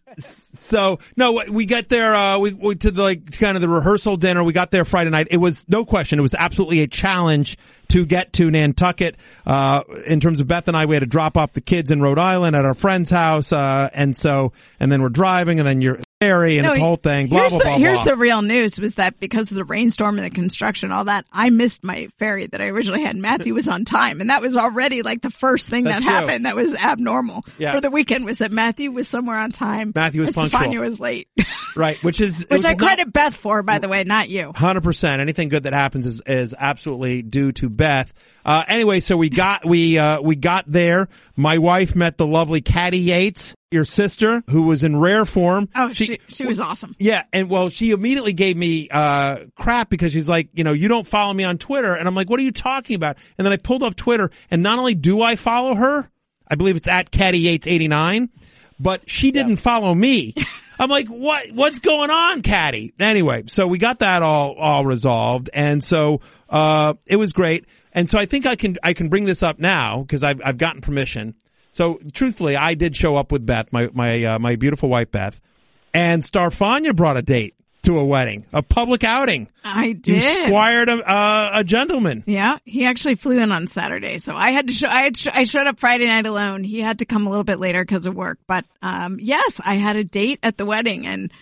So no, we get there. Uh, we, we to the like kind of the rehearsal dinner. We got there Friday night. It was no question. It was absolutely a challenge to get to Nantucket. Uh, in terms of Beth and I, we had to drop off the kids in Rhode Island at our friend's house, uh, and so and then we're driving, and then you're ferry and No, it's the whole thing. Blah here's blah the, blah. Here's blah. the real news: was that because of the rainstorm and the construction, all that, I missed my ferry that I originally had. Matthew was on time, and that was already like the first thing That's that true. happened that was abnormal Yeah. for the weekend. Was that Matthew was somewhere on time? Matthew was and punctual. Stefania was late, Right, which is which I not- credit Beth for, by the way, not you. Hundred percent. Anything good that happens is is absolutely due to Beth. Uh, anyway, so we got we uh we got there. My wife met the lovely Caddy Yates, your sister, who was in rare form. Oh, she she was awesome. Yeah, and well, she immediately gave me uh crap because she's like, you know, you don't follow me on Twitter, and I'm like, what are you talking about? And then I pulled up Twitter, and not only do I follow her, I believe it's at Caddy Yates eighty-nine, but she didn't follow me. I'm like, what, what's going on, Caddy? Anyway, so we got that all, all resolved. And so, uh, it was great. And so I think I can, I can bring this up now because I've, I've gotten permission. So truthfully, I did show up with Beth, my, my, uh, my beautiful wife, Beth, and Starfania brought a date to a wedding, a public outing. I You did. squired a, uh, a gentleman. Yeah, he actually flew in on Saturday, so I had to show. I had sh- I showed up Friday night alone. He had to come a little bit later because of work. But um, yes, I had a date at the wedding, and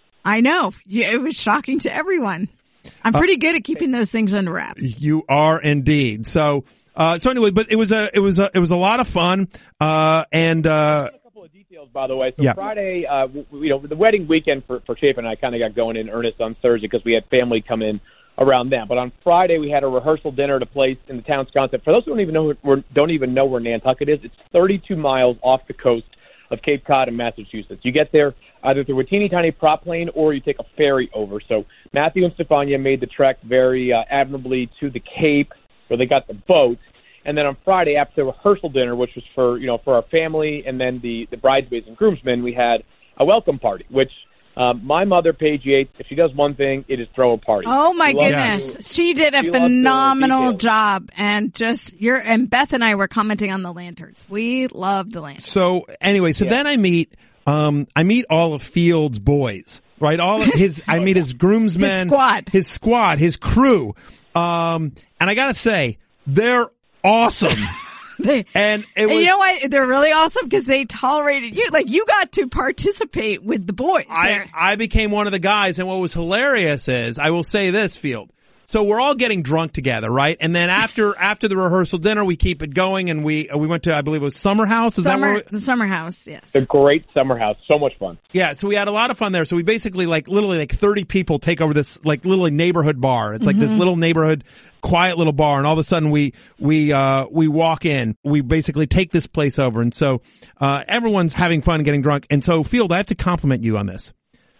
I know yeah, it was shocking to everyone. I'm pretty good at keeping those things under wraps. You are indeed. So, uh, so anyway, but it was a, it was a, it was a lot of fun. Uh, and, uh, A couple of details, by the way. So Yeah. Friday, uh, w- you know, the wedding weekend for, for Chapin and I kind of got going in earnest on Thursday because we had family come in around them. But on Friday, we had a rehearsal dinner at a place in the town's concept. For those who don't even know where, don't even know where Nantucket is, it's thirty-two miles off the coast of Cape Cod in Massachusetts. You get there either through a teeny tiny prop plane or you take a ferry over. So Matthew and Stefania made the trek very uh, admirably to the Cape where they got the boat. And then on Friday, after the rehearsal dinner, which was for, you know, for our family and then the, the bridesmaids and groomsmen, we had a welcome party, which um, my mother, Paige Yates, if she does one thing, it is throw a party. Oh my She loves goodness. to- She did a she loves to phenomenal detail. job, and just you're and Beth and I were commenting on the lanterns. We love the lanterns. so anyway, so Yeah. then I meet, um, I meet all of Field's boys, right? All of his, I meet his groomsmen, His squad. his squad, his crew. Um, and I gotta say, they're awesome. They, And it and was, you know what? They're really awesome because they tolerated you. Like, you got to participate with the boys I, there. I became one of the guys, and what was hilarious is, I will say this, Field. So we're all getting drunk together, right? And then after after the rehearsal dinner, we keep it going, and we we went to, I believe it was Summer House. Is that Summer, where? We, the summer house, yes. It's a great summer house. So much fun. yeah. So we had a lot of fun there. So we basically like literally like thirty people take over this like literally neighborhood bar. It's like this little neighborhood, quiet little bar, and all of a sudden we we uh we walk in. We basically take this place over, and so uh everyone's having fun and getting drunk. And so, Field, I have to compliment you on this.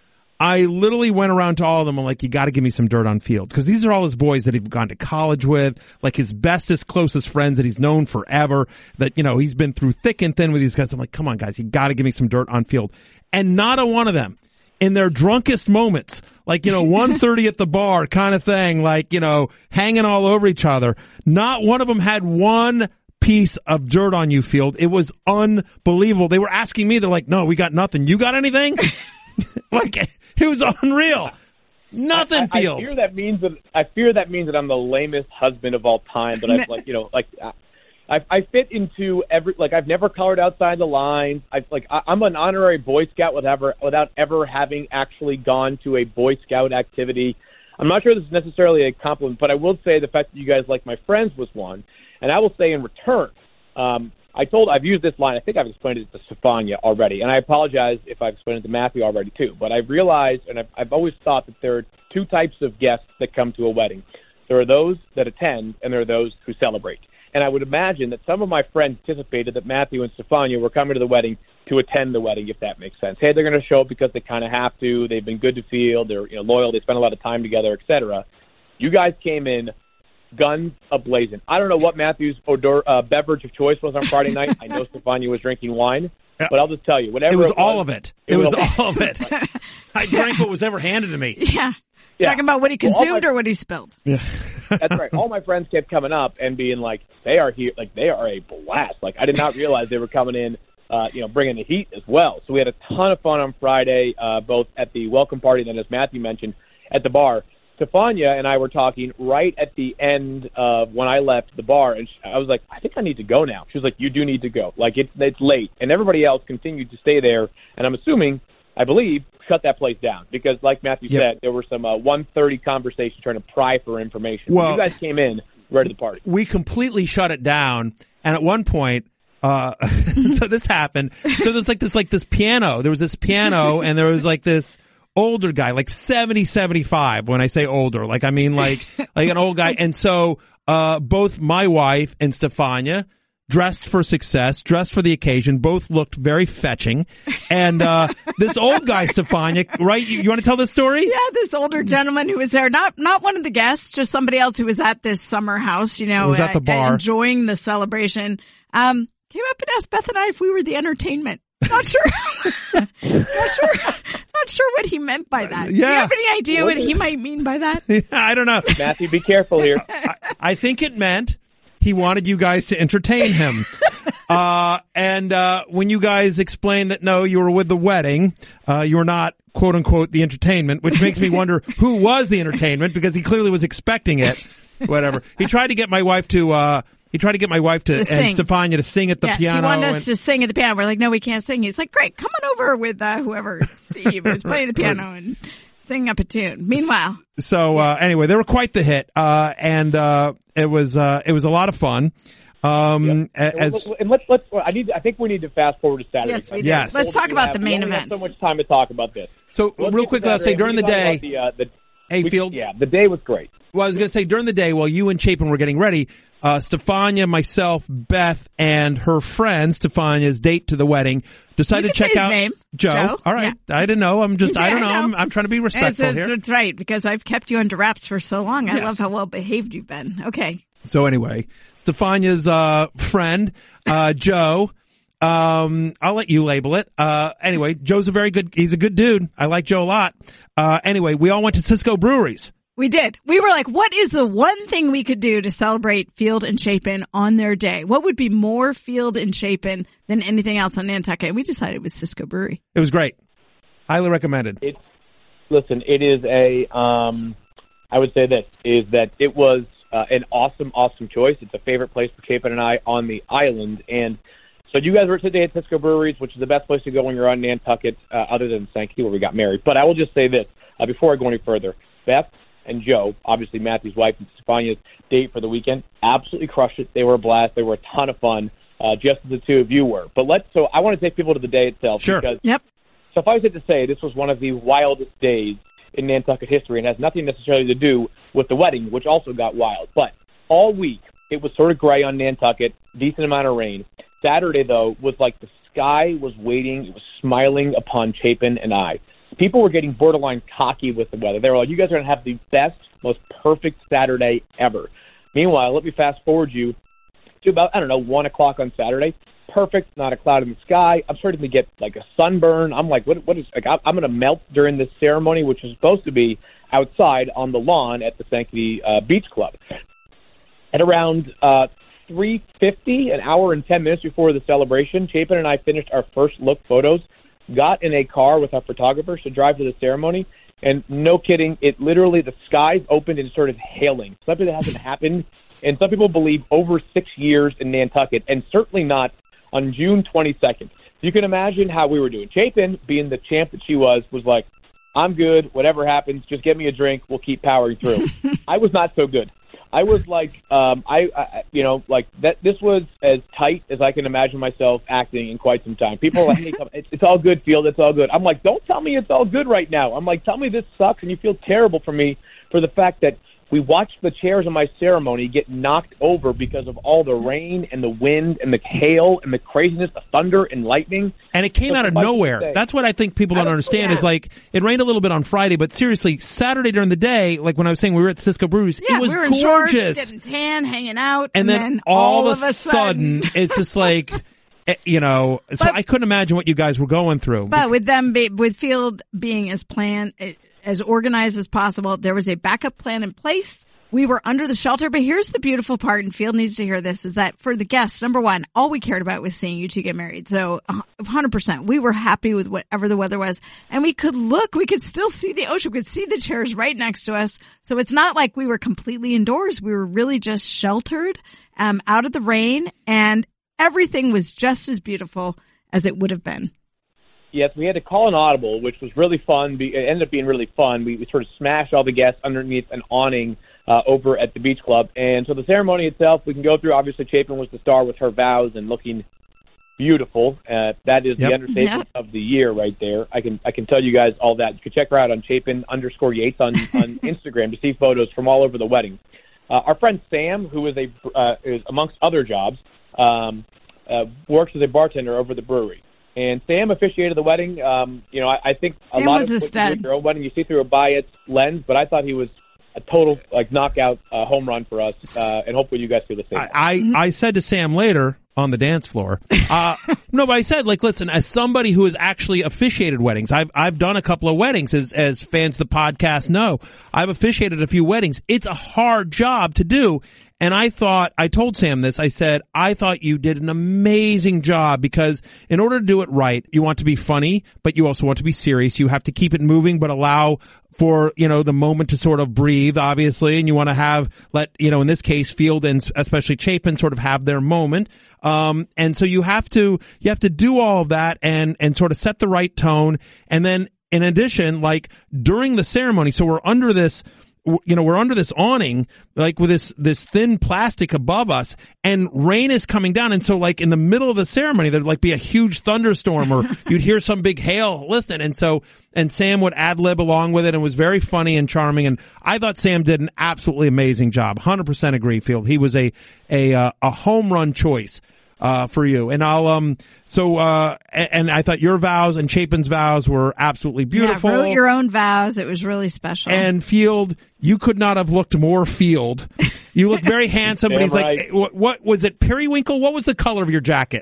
I literally went around to all of them. I'm like, you got to give me some dirt on Field, because these are all his boys that he's gone to college with, like his bestest, closest friends that he's known forever, that, you know, he's been through thick and thin with these guys. I'm like, come on, guys, you got to give me some dirt on Field. And not a one of them in their drunkest moments, like, you know, one thirty at the bar kind of thing, like, you know, hanging all over each other. Not one of them had one piece of dirt on you, Field. It was unbelievable. They were asking me, they're like, no, we got nothing. You got anything? Like, it was unreal. Nothing, I, I Field. fear that means that I fear that means that I'm the lamest husband of all time. But I've like you know like I I fit into every like I've never colored outside the lines. I like I, I'm an honorary Boy Scout without ever without ever having actually gone to a Boy Scout activity. I'm not sure this is necessarily a compliment, but I will say the fact that you guys like my friends was one, and I will say in return. Um, I told, I've used this line, I think I've explained it to Stefania already, and I apologize if I've explained it to Matthew already too, but I've realized, and I've, I've always thought that there are two types of guests that come to a wedding. There are those that attend, and there are those who celebrate. And I would imagine that some of my friends anticipated that Matthew and Stefania were coming to the wedding to attend the wedding, if that makes sense. Hey, they're going to show up because they kind of have to, they've been good to Field, they're you know, loyal, they spend a lot of time together, et cetera. You guys came in guns ablazing. I don't know what Matthew's odor, uh, beverage of choice was on Friday night. I know Stefania was drinking wine, but I'll just tell you, whatever It was it all of it. It, it was, was all of it. I drank what was ever handed to me. Yeah. Yeah. Talking about what he Well, all consumed my- or what he spilled. That's right. All my friends kept coming up and being like, they are here, like they are a blast. Like I did not realize they were coming in uh, you know, bringing the heat as well. So we had a ton of fun on Friday, uh, both at the welcome party and then, as Matthew mentioned, at the bar. Stefania and I were talking right at the end of when I left the bar, and she, I was like, I think I need to go now. She was like, you do need to go. Like, it's it's late. And everybody else continued to stay there, and I'm assuming, I believe, shut that place down. Because, like Matthew yep. said, there were some uh, one thirty conversations trying to pry for information. Well, you guys came in right at the party. We completely shut it down, and at one point, uh, so this happened. So there's like this, like this piano. There was this piano, and there was like this older guy, like seventy, seventy-five. When I say older, like I mean like like an old guy. And so uh both my wife and Stefania, dressed for success, dressed for the occasion, both looked very fetching. And uh this old guy, Stefania, right? You, you want to tell this story? Yeah, this older gentleman who was there, not not one of the guests, just somebody else who was at this summer house, you know, was at the bar. Uh, enjoying the celebration. Um, came up and asked Beth and I if we were the entertainment. Not sure. not sure. Not sure what he meant by that. Yeah. Do you have any idea what he might mean by that? I don't know. Matthew, be careful here. I, I think it meant he wanted you guys to entertain him. uh, and, uh, when you guys explained that no, you were with the wedding, uh, you were not quote unquote the entertainment, which makes me wonder who was the entertainment because he clearly was expecting it. Whatever. He tried to get my wife to, uh, He tried to get my wife to, to and sing. Stefania to sing at the yes, piano. he wanted us and, to sing at the piano. We're like, no, we can't sing. He's like, great, come on over with uh, whoever, Steve, who's playing the piano and sing up a tune. Meanwhile. So, uh, anyway, they were quite the hit. Uh, and, uh, it was, uh, it was a lot of fun. Um, yep. as, and let's, let's, I need, I think we need to fast forward to Saturday. Yes, we do. Yes. Let's talk about have, the main we only event. have so much time to talk about this. So, Let's real get quick, to I'll say Saturday. during the We can day, talk about the, uh, the, hey, we, Field. Yeah, the day was great. Well, I was going to say during the day while you and Chapin were getting ready, uh, Stefania, myself, Beth, and her friend, Stefania's date to the wedding, decided You to check can say his out name. Joe. Joe. All right. Yeah. I didn't know. I'm just, I Yeah, don't know. I know. I'm, I'm trying to be respectful That's, here. that's right, because I've kept you under wraps for so long. I Yes. love how well behaved you've been. Okay. So anyway, Stefania's, uh, friend, uh, Joe, um, I'll let you label it. Uh, anyway, Joe's a very good, he's a good dude. I like Joe a lot. Uh, anyway, we all went to Cisco Breweries. We did. We were like, what is the one thing we could do to celebrate Field and Chapin on their day? What would be more Field and Chapin than anything else on Nantucket? And we decided it was Cisco Brewery. It was great. Highly recommended. It, listen, it is a, um, I would say this, is that it was uh, an awesome, awesome choice. It's a favorite place for Chapin and I on the island. And so you guys were today at Cisco Breweries, which is the best place to go when you're on Nantucket, uh, other than Sankey where we got married. But I will just say this, uh, before I go any further. Beth and Joe, obviously Matthew's wife and Stefania's date for the weekend, absolutely crushed it. They were a blast. They were a ton of fun, uh, just as the two of you were. But let's, so I want to take people to the day itself. Sure. Because Yep. suffice it to say, this was one of the wildest days in Nantucket history and has nothing necessarily to do with the wedding, which also got wild. But all week, it was sort of gray on Nantucket, decent amount of rain. Saturday, though, was like the sky was waiting. It was smiling upon Chapin and I. People were getting borderline cocky with the weather. They were like, you guys are going to have the best, most perfect Saturday ever. Meanwhile, let me fast forward you to about, I don't know, one o'clock on Saturday. Perfect, not a cloud in the sky. I'm starting to get like a sunburn. I'm like, what? What is, like, I'm going to melt during this ceremony, which is supposed to be outside on the lawn at the Sanctity uh, Beach Club. At around uh, three fifty, an hour and ten minutes before the celebration, Chapin and I finished our first look photos, got in a car with our photographers to drive to the ceremony, and no kidding, it literally, the skies opened and started hailing. Something that hasn't happened, and some people believe over six years in Nantucket, and certainly not on June twenty-second. You can imagine how we were doing. Chapin, being the champ that she was, was like, I'm good, whatever happens, just get me a drink, we'll keep powering through. I was not so good. I was like, um, I, I, you know, like that. This was as tight as I can imagine myself acting in quite some time. People are like, hey, come, it's, it's all good, Field. It's all good. I'm like, don't tell me it's all good right now. I'm like, tell me this sucks, and you feel terrible for me for the fact that we watched the chairs in my ceremony get knocked over because of all the rain and the wind and the hail and the craziness, the thunder and lightning. And it came So out of suffice to nowhere. say- That's what I think people I don't don't- understand yeah. is like, it rained a little bit on Friday, but seriously, Saturday during the day, like when I was saying we were at Cisco Breweries, Yeah, it was we were in gorgeous. shorts, getting tan, hanging out, and, then, all, of a sudden, it's just like, eh, you know, so But- I couldn't imagine what you guys were going through. But with them, be, with Field being as planned, as organized as possible, there was a backup plan in place we were under the shelter, but here's the beautiful part, and Field needs to hear this, is that for the guests, number one, all we cared about was seeing you two get married. So one hundred percent, we were happy with whatever the weather was. And we could look, we could still see the ocean, we could see the chairs right next to us. So it's not like we were completely indoors. We were really just sheltered, um, out of the rain, and everything was just as beautiful as it would have been. Yes, we had to call an audible, which was really fun. It ended up being really fun. We, we sort of smashed all the guests underneath an awning uh, over at the beach club. And so the ceremony itself, we can go through. Obviously, Chapin was the star with her vows and looking beautiful. Uh, that is Yep. the understatement yep. of the year right there. I can I can tell you guys all that. You can check her out on Chapin underscore Yates on, on Instagram to see photos from all over the wedding. Uh, our friend Sam, who is, a, uh, is amongst other jobs, um, uh, works as a bartender over the brewery. And Sam officiated the wedding. Um, you know, I, I think Sam a lot was of a stud. your own wedding you see through a biased lens, but I thought he was a total like knockout uh, home run for us, uh, and hopefully you guys feel the same. I, I, I said to Sam later on the dance floor, uh, no, but I said, like, listen, as somebody who has actually officiated weddings, I've I've done a couple of weddings, as as fans of the podcast know. I've officiated a few weddings. It's a hard job to do. And I thought, I told Sam this, I said, I thought you did an amazing job, because in order to do it right, you want to be funny, but you also want to be serious. You have to keep it moving, but allow for, you know, the moment to sort of breathe, obviously. And you want to have, let, you know, in this case, Field and especially Chapin sort of have their moment. Um, and so you have to, you have to do all of that and, and sort of set the right tone. And then in addition, like during the ceremony, so we're under this, you know, we're under this awning, like with this, this thin plastic above us, and rain is coming down. And so like in the middle of the ceremony, there'd like be a huge thunderstorm, or you'd hear some big hail listen. And so, and Sam would ad lib along with it, and it was very funny and charming. And I thought Sam did an absolutely amazing job. one hundred percent agree, Field. He was a, a, uh, a home run choice. Uh, for you. And I'll, um, so, uh, and, and I thought your vows and Chapin's vows were absolutely beautiful. Yeah, wrote your own vows. It was really special. And Field, you could not have looked more Field. You look very handsome, but he's right. like, what, what was it? Periwinkle? What was the color of your jacket?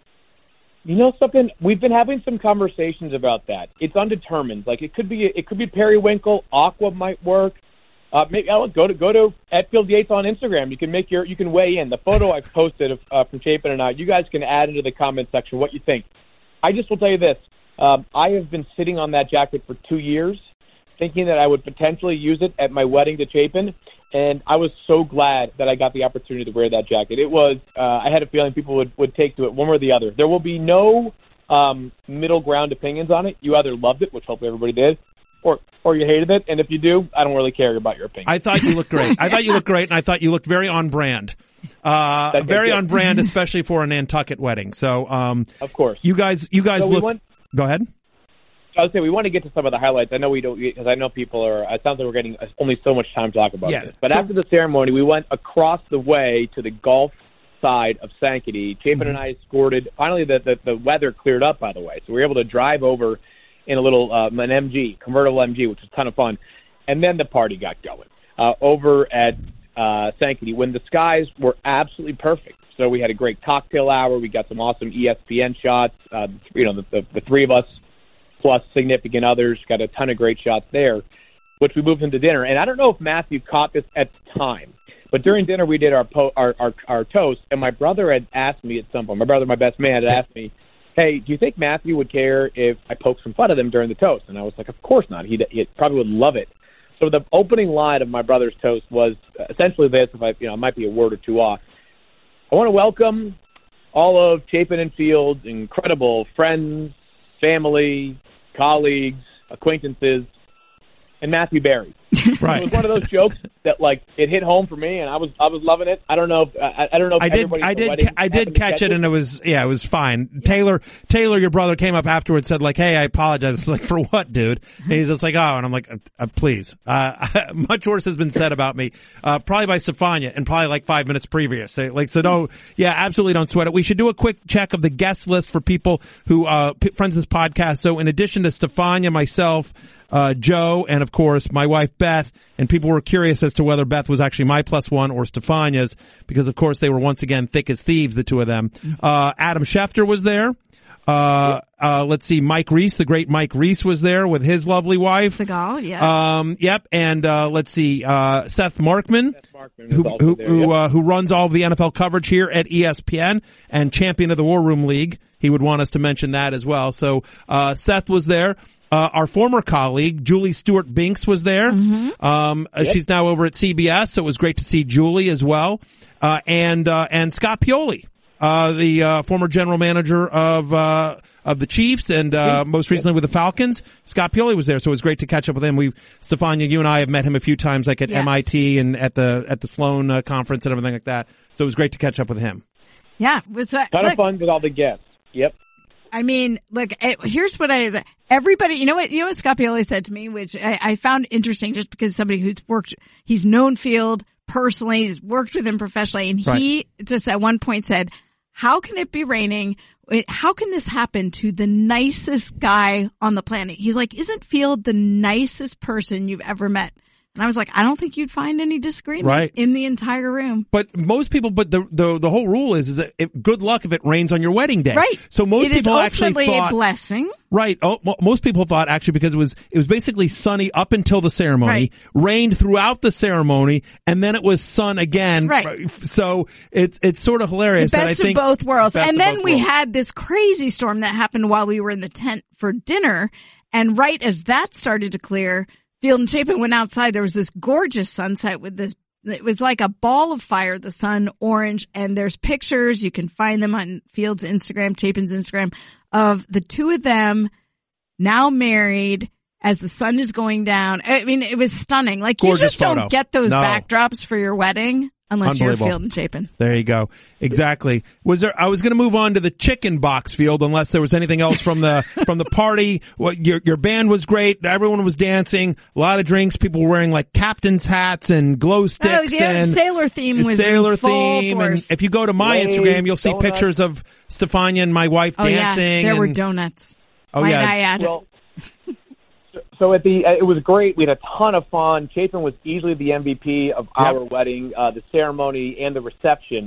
You know something? We've been having some conversations about that. It's undetermined. Like it could be, it could be periwinkle. Aqua might work. Uh, maybe Ellen, go to go to at Field Yates on Instagram. You can make your you can weigh in. The photo I've posted of, uh, from Chapin and I. You guys can add into the comment section what you think. I just will tell you this: um, I have been sitting on that jacket for two years, thinking that I would potentially use it at my wedding to Chapin, and I was so glad that I got the opportunity to wear that jacket. It was uh, I had a feeling people would would take to it one or the other. There will be no um, middle ground opinions on it. You either loved it, which hopefully everybody did, or or you hated it, and if you do, I don't really care about your opinion. I thought you looked great. I thought you looked great, and I thought you looked very on brand. Uh, very on brand, especially for a Nantucket wedding. So, um, of course, you guys, you guys so look. Want, go ahead. I was saying we want to get to some of the highlights. I know we don't, because I know people are. It sounds like we're getting only so much time to talk about yeah. this. But so, after the ceremony, we went across the way to the Gulf side of Sankaty. Chapin mm-hmm. and I escorted. Finally, the, the the weather cleared up, by the way, so we were able to drive over in a little uh, an M G, convertible M G, which was a ton of fun. And then the party got going uh, over at uh, Sankaty when the skies were absolutely perfect. So we had a great cocktail hour. We got some awesome E S P N shots. Uh, you know, the, the, the three of us plus significant others got a ton of great shots there, which we moved into dinner. And I don't know if Matthew caught this at the time, but during dinner we did our po- our, our our toast, and my brother had asked me at some point, my brother, my best man, had asked me, hey, do you think Matthew would care if I poked some fun at him during the toast? And I was like, of course not. He he probably would love it. So the opening line of my brother's toast was essentially this, if I, you know, it might be a word or two off. I want to welcome all of Chapin and Field's incredible friends, family, colleagues, acquaintances, and Matthew Berry. Right. It was one of those jokes that, like, it hit home for me, and I was I was loving it. I don't know if I, I don't know if I did everybody I did I did catch it, it, and it was yeah it was fine. Yeah. Taylor Taylor, your brother, came up afterwards, said like, "Hey, I apologize." It's like, for what, dude? And he's just like, "Oh," and I'm like, uh, "Please." Uh, much worse has been said about me, uh, probably by Stefania, and probably like five minutes previous. So, like, so no, yeah, absolutely don't sweat it. We should do a quick check of the guest list for people who uh p- friends of this podcast. So, in addition to Stefania, myself, Uh, Joe, and of course my wife Beth, and people were curious as to whether Beth was actually my plus one or Stefania's, because of course they were once again thick as thieves, the two of them. Uh, Adam Schefter was there. Uh, uh, let's see, Mike Reese, the great Mike Reese was there with his lovely wife. Seagal, yes. Um, yep. And, uh, let's see, uh, Seth Markman, Seth Markman was who, also who, there, who, yep. uh, who runs all of the N F L coverage here at E S P N and champion of the War Room League. He would want us to mention that as well. So, uh, Seth was there. Uh, our former colleague, Julie Stewart-Binks, was there. Mm-hmm. Um, Yep. she's now over at C B S, so it was great to see Julie as well. Uh, and, uh, and Scott Pioli, uh, the, uh, former general manager of, uh, of the Chiefs and, uh, most recently with the Falcons. Scott Pioli was there, so it was great to catch up with him. We've, Stefania, you and I have met him a few times, like at Yes. M I T and at the, at the Sloan uh, conference and everything like that. So it was great to catch up with him. Yeah. It was, uh, Ton look, of fun with all the guests. Yep. I mean, look, it, here's what I, everybody, you know what, you know what Scott Pioli said to me, which I, I found interesting just because somebody who's worked, he's known Field personally, he's worked with him professionally, and Right. he just at one point said, how can it be raining? It- How can this happen to the nicest guy on the planet? He's like, isn't Field the nicest person you've ever met? And I was like, I don't think you'd find any disagreement Right. in the entire room. But most people, but the the the whole rule is is that if, good luck if it rains on your wedding day. Right. So most It is people actually ultimately thought a blessing. right. Oh, mo- most people thought actually because it was it was basically sunny up until the ceremony, Right. rained throughout the ceremony, and then it was sun again. Right. So it's it's sort of hilarious. The that I best think of both worlds. best And of then both we worlds. had this crazy storm that happened while we were in the tent for dinner. And right as that started to clear, Field and Chapin went outside. There was this gorgeous sunset with this, it was like a ball of fire, the sun orange. And there's pictures. You can find them on Field's Instagram, Chapin's Instagram, of the two of them now married as the sun is going down. I mean, it was stunning. Like you Gorgeous just photo. don't get those No. backdrops for your wedding unless you're Unbelievable. Field and Chapin. There you go. Exactly. Was there? I was going to move on to the chicken box Field, unless there was anything else from the from the party. What your your band was great. Everyone was dancing. A lot of drinks. People were wearing like captain's hats and glow sticks. Oh, yeah, and sailor theme was sailor in full theme. force. And if you go to my Waves, Instagram, you'll see donuts. pictures of Stefania and my wife Oh dancing. yeah, there were and- donuts. Oh, Might yeah. I add? Well, so at the it was great. We had a ton of fun. Chapin was easily the M V P of our Yep. wedding, uh, the ceremony and the reception,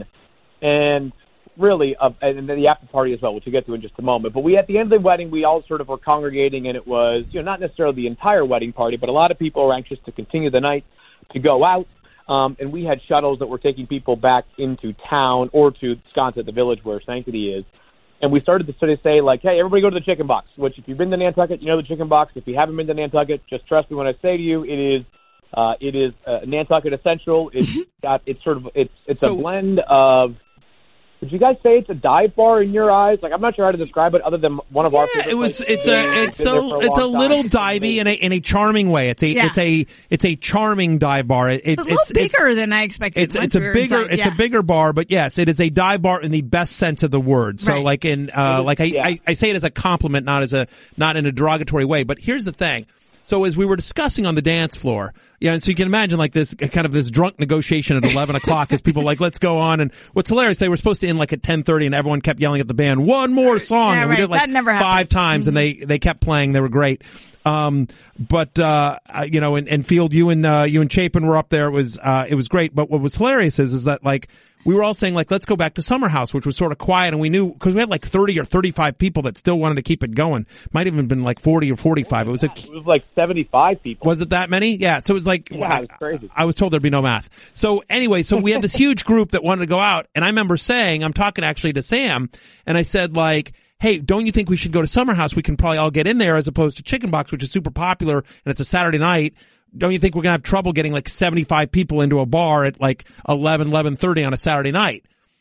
and really, uh, and then the after party as well, which we'll get to in just a moment. But we, at the end of the wedding, we all sort of were congregating, and it was, you know, not necessarily the entire wedding party, but a lot of people were anxious to continue the night, to go out. Um, and we had shuttles that were taking people back into town or to Sconset, the village where Sanctity is. And we started to sort of say, like, hey, everybody go to the Chicken Box, which if you've been to Nantucket, you know the Chicken Box. If you haven't been to Nantucket, just trust me when I say to you, it is uh, it is uh, Nantucket Essential. It's got, it's sort of, it's it's So- a blend of, would you guys say it's a dive bar in your eyes? Like, I'm not sure how to describe it other than one of our Yeah, favorite it was. places It's to be. a. We've It's been there a. for It's a long time. little It's divey amazing. in a in a charming way. It's a. Yeah. It's a. It's a charming dive bar. It, It's it's a little it's, it's bigger than I expected. It's once it's a we were bigger inside. it's Yeah. a bigger bar, but yes, it is a dive bar in the best sense of the word. So Right. like in uh like I, Yeah. I I say it as a compliment, not as a not in a derogatory way. But here's the thing. So as we were discussing on the dance floor, yeah, and so you can imagine like this kind of this drunk negotiation at eleven o'clock as people like, let's go on. And what's hilarious, they were supposed to end like at ten thirty and everyone kept yelling at the band, one more song. Yeah, and we right. did like That never five happens. times Mm-hmm. and they, they kept playing. They were great. Um, but, uh, uh, you know, and, and Field, you and, uh, you and Chapin were up there. It was, uh, it was great. But what was hilarious is, is that like, we were all saying like, let's go back to Summer House, which was sort of quiet. And we knew, cause we had like thirty or thirty-five people that still wanted to keep it going. Might have even been like forty or forty-five. It was a, It was like seventy-five people. was it that many? Yeah. So it was like, Yeah, it was crazy. I was told there'd be no math. So anyway, so we had this huge group that wanted to go out. And I remember saying, I'm talking actually to Sam, and I said like, hey, don't you think we should go to Summer House? We can probably all get in there as opposed to Chicken Box, which is super popular and it's a Saturday night. Don't you think we're going to have trouble getting like seventy-five people into a bar at like eleven, eleven thirty on a Saturday night?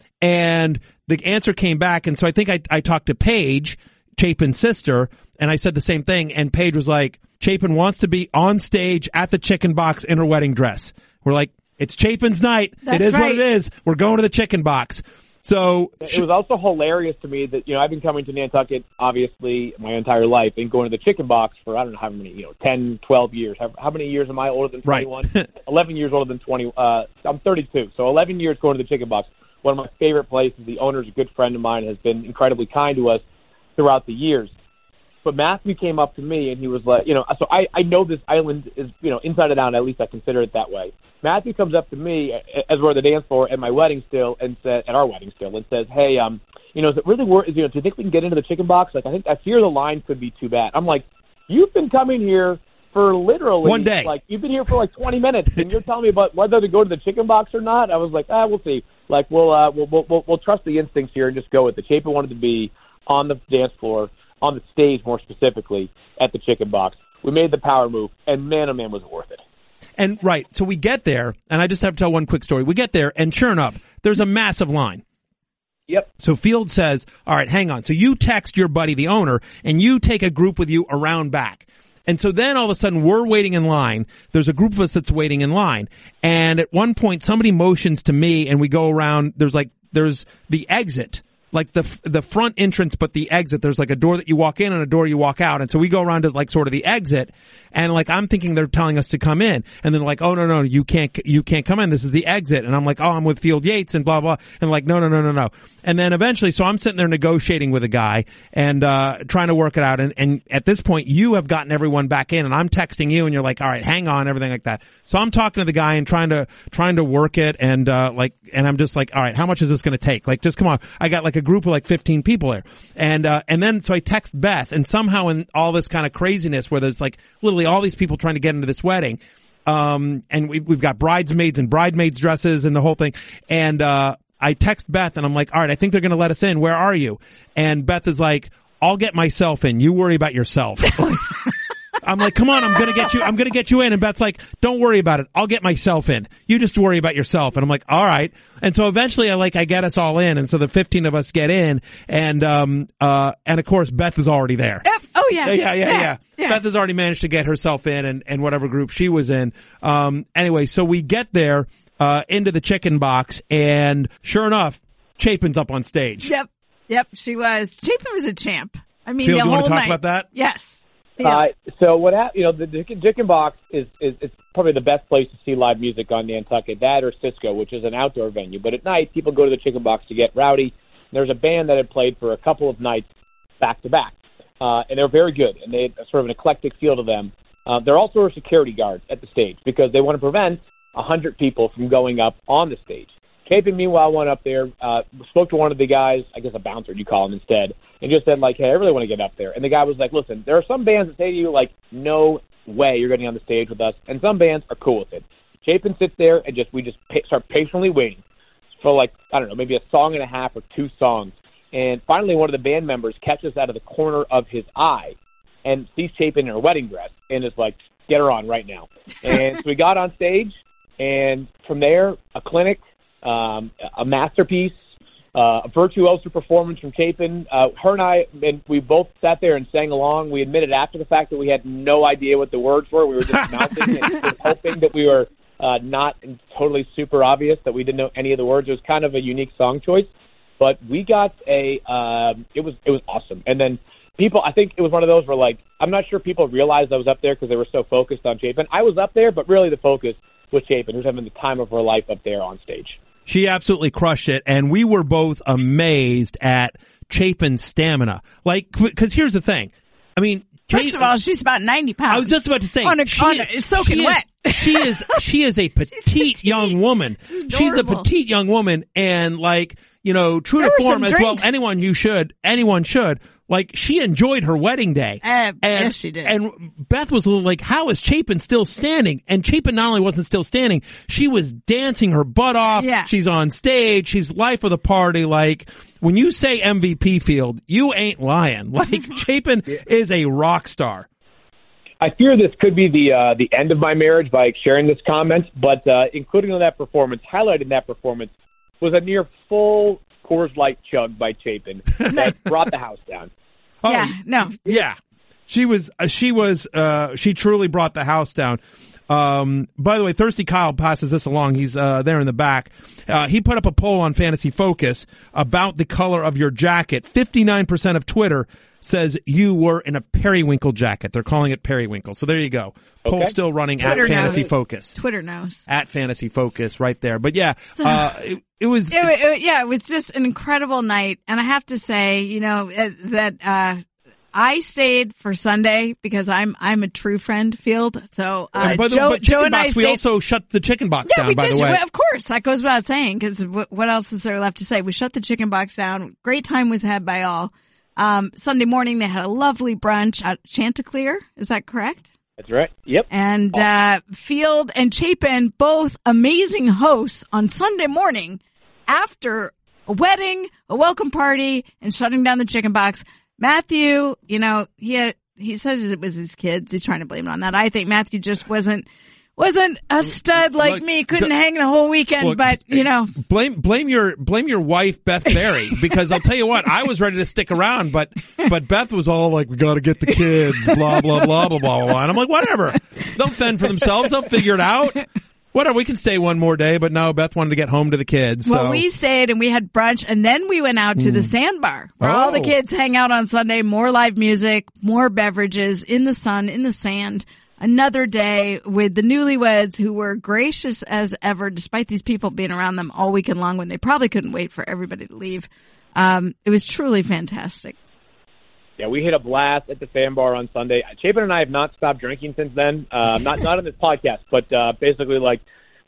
And the answer came back. And so I think I, I talked to Paige, Chapin's sister, and I said the same thing. And Paige was like, Chapin wants to be on stage at the Chicken Box in her wedding dress. We're like, it's Chapin's night. That's it is right. what it is. We're going to the Chicken Box. So It was also hilarious to me that, you know, I've been coming to Nantucket, obviously, my entire life, and going to the Chicken Box for, I don't know how many, you know, ten, twelve years. How, how many years am I older than Right. twenty-one? eleven years older than twenty. Uh, I'm thirty-two, so eleven years going to the Chicken Box. One of my favorite places. The owner's a good friend of mine, has been incredibly kind to us throughout the years. but Matthew came up to me and he was like, you know, so I, I know this island is, you know, inside and out, at least I consider it that way. Matthew comes up to me as we're at the dance floor at my wedding still and said, at our wedding still, and says, hey, um, you know, is it really worth, you know, do you think we can get into the chicken box? Like, I think, I fear the line could be too bad. I'm like, you've been coming here for literally one day. Like, you've been here for like twenty minutes and you're telling me about whether to go to the chicken box or not. I was like, ah, we'll see. Like, we'll, uh, we'll, we'll, we'll, we'll trust the instincts here and just go with it. Chapin wanted to be on the dance floor, on the stage more specifically, at the chicken box. We made the power move, and man, oh man, was it worth it. And right, so we get there, and I just have to tell one quick story. We get there, and sure enough, there's a massive line. Yep. So Field says, all right, hang on. So you text your buddy, the owner, and you take a group with you around back. And so then all of a sudden we're waiting in line. There's a group of us that's waiting in line. And at one point somebody motions to me and we go around. There's like, there's the exit, like the, the front entrance, but the exit. There's like a door that you walk in and a door you walk out. And so we go around to like sort of the exit. And like, I'm thinking they're telling us to come in. And then like, oh, no, no, you can't, you can't come in. This is the exit. And I'm like, oh, I'm with Field Yates and blah, blah. And like, no, no, no, no, no. And then eventually, so I'm sitting there negotiating with a guy and, uh, trying to work it out. And, and at this point, you have gotten everyone back in and I'm texting you and you're like, all right, hang on, everything like that. So I'm talking to the guy and trying to, trying to work it. And, uh, like, and I'm just like, all right, how much is this going to take? Like, just come on. I got like a group of like fifteen people there. And, uh, and then so I text Beth and somehow in all this kind of craziness where there's like literally all these people trying to get into this wedding, um, and we've, we've got bridesmaids and bridesmaids dresses and the whole thing. And, uh, I text Beth and I'm like, all right, I think they're going to let us in. Where are you? And Beth is like, I'll get myself in. You worry about yourself. I'm like, come on, I'm going to get you, I'm going to get you in. And Beth's like, don't worry about it. I'll get myself in. You just worry about yourself. And I'm like, all right. And so eventually I like, I get us all in. And so the fifteen of us get in and, um, uh, and of course Beth is already there. Yep. Oh yeah. Yeah, yeah, yeah, yeah, yeah. yeah. Beth has already managed to get herself in and, and whatever group she was in. Um, anyway, so we get there, uh, into the chicken box and sure enough, Chapin's up on stage. Yep. Yep. She was. Chapin was a champ. I mean, Phil, the do you whole want to talk night. about that? Yes. Yeah. Uh, so what happened, you know, the, the Chicken Box is, is, is probably the best place to see live music on Nantucket, that or Cisco, which is an outdoor venue. But at night, people go to the Chicken Box to get rowdy. There's a band that had played for a couple of nights back to back, uh, and they're very good, and they had sort of an eclectic feel to them. Uh, they're also security guards at the stage because they want to prevent one hundred people from going up on the stage. Chapin, meanwhile, went up there, uh, spoke to one of the guys, I guess a bouncer, you call him instead, and just said, like, hey, I really want to get up there. And the guy was like, listen, there are some bands that say to you, like, no way you're getting on the stage with us, and some bands are cool with it. Chapin sits there, and just we just pa- start patiently waiting for, like, I don't know, maybe a song and a half or two songs. And finally, one of the band members catches out of the corner of his eye and sees Chapin in her wedding dress and is like, get her on right now. And so we got on stage, and from there, a clinic, Um, a masterpiece, uh, a virtuoso performance from Chapin. Uh, her and I, and we both sat there and sang along. We admitted after the fact that we had no idea what the words were. We were just mouthing and just hoping that we were uh, not totally super obvious, that we didn't know any of the words. It was kind of a unique song choice, but we got a. Um, it was it was awesome. And then people, I think it was one of those where, like, I'm not sure people realized I was up there because they were so focused on Chapin. I was up there, but really the focus was Chapin, who was having the time of her life up there on stage. She absolutely crushed it, and we were both amazed at Chapin's stamina. Like, because here's the thing. I mean, First of all, she's about ninety pounds. I was just about to say, on a, she, on a, it's soaking she wet. Is, she is she is a petite young woman. She's a petite young woman, and like, you know, true There to were form some as drinks. well. Anyone you should, anyone should. Like, she enjoyed her wedding day. Uh, and, yes, she did. And Beth was a little like, how is Chapin still standing? And Chapin not only wasn't still standing, she was dancing her butt off. Yeah. She's on stage. She's life of the party. Like, when you say M V P Field, you ain't lying. Like, Chapin is a rock star. I fear this could be the uh, the end of my marriage by sharing this comment, but uh, including on that performance, highlighting that performance, was a near full Coors Light chug by Chapin that brought the house down. Oh, yeah, no. Yeah. She was, uh, she was, uh, she truly brought the house down. Um, by the way, Thirsty Kyle passes this along. He's, uh, there in the back. Uh, he put up a poll on Fantasy Focus about the color of your jacket. fifty-nine percent of Twitter says you were in a periwinkle jacket. They're calling it periwinkle. So there you go. Poll Okay. still running Twitter at Fantasy knows. Focus. Twitter knows. At Fantasy Focus right there. But yeah, uh, it, it was, It, it, yeah, it was just an incredible night. And I have to say, you know, uh, that, uh, I stayed for Sunday because I'm I'm a true friend, Field. So uh, and by the, Joe, but Joe chicken and I box, we stayed. also shut the chicken box Yeah, down. we by did. the way, Of course, that goes without saying. Because w- what else is there left to say? We shut the chicken box down. Great time was had by all. Um, Sunday morning they had a lovely brunch at Chanticleer. Is that correct? That's right. Yep. And uh, Field and Chapin, both amazing hosts on Sunday morning after a wedding, a welcome party, and shutting down the chicken box. Matthew, you know, he had, he says it was his kids. He's trying to blame it on that. I think Matthew just wasn't wasn't a stud like Look, me. Couldn't the- hang the whole weekend, Look, but you know. blame blame your blame your wife Beth Berry, because I'll tell you what, I was ready to stick around, but but Beth was all like, we got to get the kids, blah blah blah blah blah blah, and I'm like, whatever, they'll fend for themselves, they'll figure it out. Whatever, we can stay one more day, but no, Beth wanted to get home to the kids. Well, so. we stayed and we had brunch, and then we went out to the sandbar where all the Oh. kids hang out on Sunday. More live music, more beverages in the sun, in the sand. Another day with the newlyweds who were gracious as ever, despite these people being around them all weekend long when they probably couldn't wait for everybody to leave. Um, it was truly fantastic. Yeah, we hit a blast at the sandbar on Sunday. Chapin and I have not stopped drinking since then. Uh, not not on this podcast, but uh, basically, like,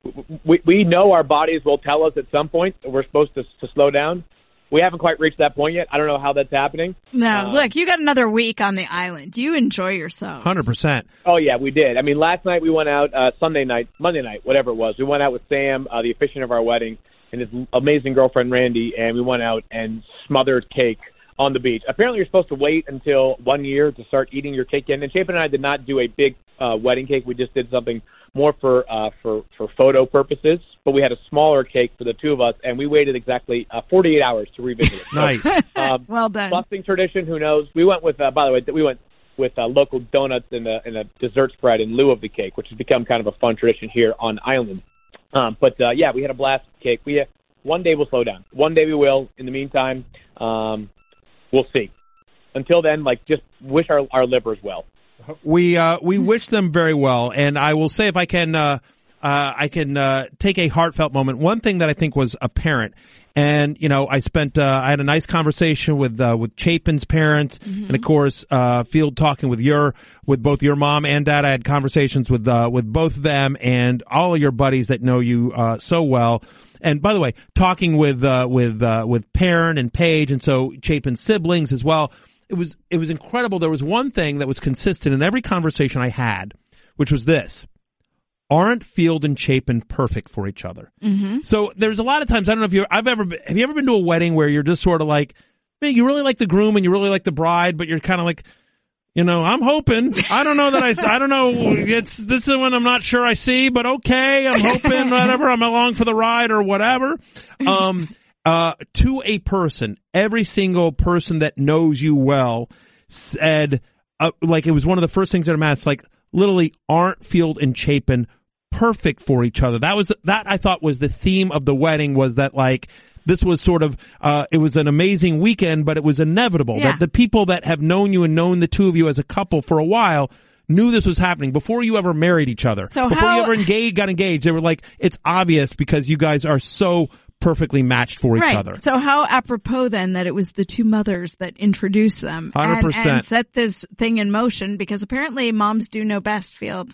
we we know our bodies will tell us at some point that we're supposed to to slow down. We haven't quite reached that point yet. I don't know how that's happening. No, Uh, look, you got another week on the island. You enjoy yourself. one hundred percent. Oh, yeah, we did. I mean, last night we went out, uh, Sunday night, Monday night, whatever it was. We went out with Sam, uh, the officiant of our wedding, and his amazing girlfriend, Randy, and we went out and smothered cake on the beach. Apparently, you're supposed to wait until one year to start eating your cake in. And Chapin and I did not do a big uh, wedding cake. We just did something more for uh, for for photo purposes. But we had a smaller cake for the two of us, and we waited exactly uh, forty-eight hours to revisit it. So, Nice. um, Well done. busting tradition. Who knows? We went with. Uh, by the way, we went with uh, local donuts and a, and a dessert spread in lieu of the cake, which has become kind of a fun tradition here on island. Um, but uh, yeah, we had a blast with cake. We uh, one day we'll slow down. One day we will. In the meantime, um, we'll see. Until then, like, just wish our, our livers well. We uh, we wish them very well, and I will say, if I can, uh, uh, I can uh, take a heartfelt moment. One thing that I think was apparent, and you know, I spent, uh, I had a nice conversation with uh, with Chapin's parents, mm-hmm. and of course, uh, Field talking with your with both your mom and dad. I had conversations with uh, with both of them and all of your buddies that know you uh, so well. And by the way, talking with uh, with uh, with Perrin and Paige, and so Chapin's siblings as well. It was, it was incredible. There was one thing that was consistent in every conversation I had, which was this: aren't Field and Chapin perfect for each other? Mm-hmm. So there's a lot of times, I don't know if you're, I've ever, been, have you ever been to a wedding where you're just sort of like, man, you really like the groom and you really like the bride, but you're kind of like, you know, I'm hoping, I don't know that I, I don't know, it's, this is one I'm not sure I see, but okay, I'm hoping, whatever, I'm along for the ride or whatever. Um, Uh, to a person, every single person that knows you well said, uh, like, it was one of the first things that I'm asked, like, literally, aren't Field and Chapin perfect for each other? That was, that I thought was the theme of the wedding, was that, like, this was sort of, uh, it was an amazing weekend, but it was inevitable Yeah. that the people that have known you and known the two of you as a couple for a while knew this was happening before you ever married each other. So before how- you ever engaged, got engaged, they were like, it's obvious because you guys are so perfectly matched for each Right. other. So how apropos then that it was the two mothers that introduced them one hundred and, percent. and set this thing in motion, because apparently moms do know best, Field.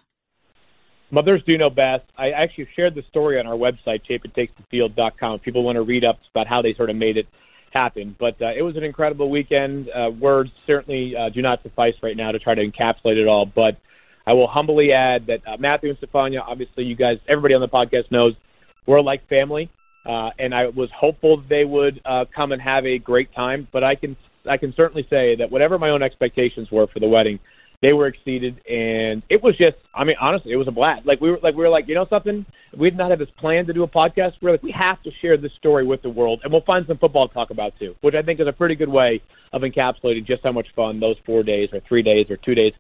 Mothers do know best. I actually shared the story on our website, chapin takes the field dot com. If people want to read up about how they sort of made it happen. But uh, it was an incredible weekend. Uh, words certainly uh, do not suffice right now to try to encapsulate it all. But I will humbly add that uh, Matthew and Stefania, obviously you guys, everybody on the podcast knows, we're like family. Uh, and I was hopeful that they would uh, come and have a great time. But I can I can certainly say that whatever my own expectations were for the wedding, they were exceeded, and it was just, I mean, honestly, it was a blast. Like we were like we were like, you know something? We did not have this plan to do a podcast. We were like, we have to share this story with the world, and we'll find some football to talk about too, which I think is a pretty good way of encapsulating just how much fun those four days or three days or two days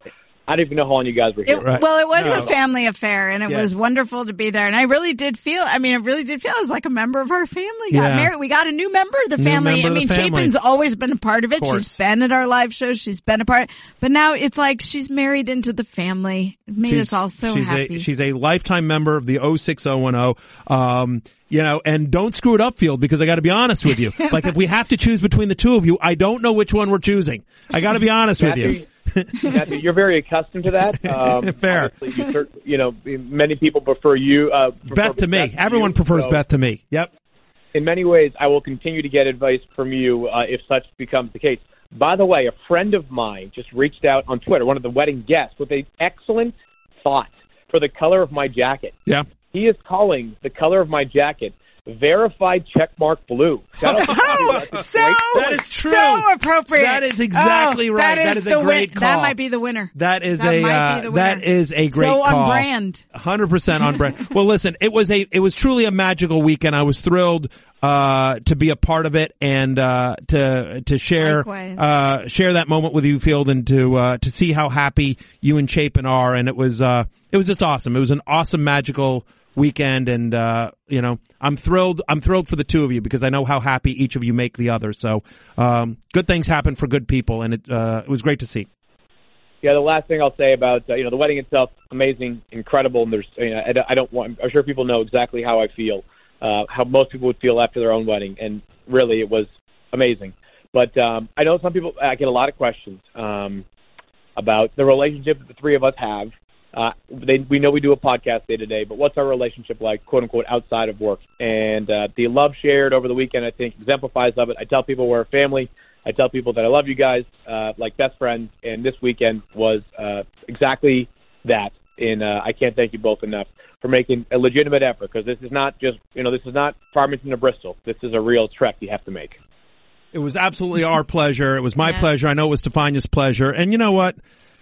I don't even know how long you guys were here. It, Well, it was No. a family affair, and it Yes. was wonderful to be there. And I really did feel, I mean, it really did feel I was like a member of our family got Yeah. married. We got a new member of the New family. member I of the mean, family. Chapin's always been a part of it. Of course. She's been at our live shows. She's been a part. But now it's like she's married into the family. It made us all so she's happy. A, she's a lifetime member of the oh six oh one oh. Um, you know, and don't screw it up, Field, because I got to be honest with you. Like, if we have to choose between the two of you, I don't know which one we're choosing. I got to be honest with you. Matthew, Matthew, you're very accustomed to that. Um, Fair. obviously You, cert- you know, many people prefer you. Uh, prefer Beth to me. to Everyone you, prefers so Beth to me. Yep. In many ways, I will continue to get advice from you uh, if such becomes the case. By the way, a friend of mine just reached out on Twitter, one of the wedding guests, with an excellent thought for the color of my jacket. Yeah. He is calling the color of my jacket verified checkmark blue. That'll- Oh, that's so, great. That is true. so appropriate. That is exactly Oh, right. That is a the great win- call. That might be the winner. That is That a might uh, be the winner. that is a great So call. on brand. one hundred percent on brand. Well, listen, it was a it was truly a magical weekend. I was thrilled uh to be a part of it and uh to to share Likewise. uh share that moment with you, Field, and to uh to see how happy you and Chapin are. And it was uh it was just awesome. It was an awesome magical weekend, and uh you know, I'm thrilled I'm thrilled for the two of you because I know how happy each of you make the other. So um good things happen for good people, and it uh it was great to see. Yeah, the last thing I'll say about uh, you know the wedding itself, amazing, incredible, and there's you know I, don't- I don't want I'm sure people know exactly how I feel, uh, how most people would feel after their own wedding, and really it was amazing. But um, I know some people I get a lot of questions um, about the relationship that the three of us have. Uh, they, we know we do a podcast day to day, but what's our relationship like, quote unquote, outside of work? And uh, the love shared over the weekend, I think, exemplifies of it. I tell people we're a family. I tell people that I love you guys uh, like best friends, and this weekend was uh, exactly that. And uh, I can't thank you both enough for making a legitimate effort, because this is not just, you know, this is not Farmington to Bristol. This is a real trek you have to make. It was absolutely our pleasure. It was my Yes. pleasure. I know it was Stefania's pleasure. And you know what?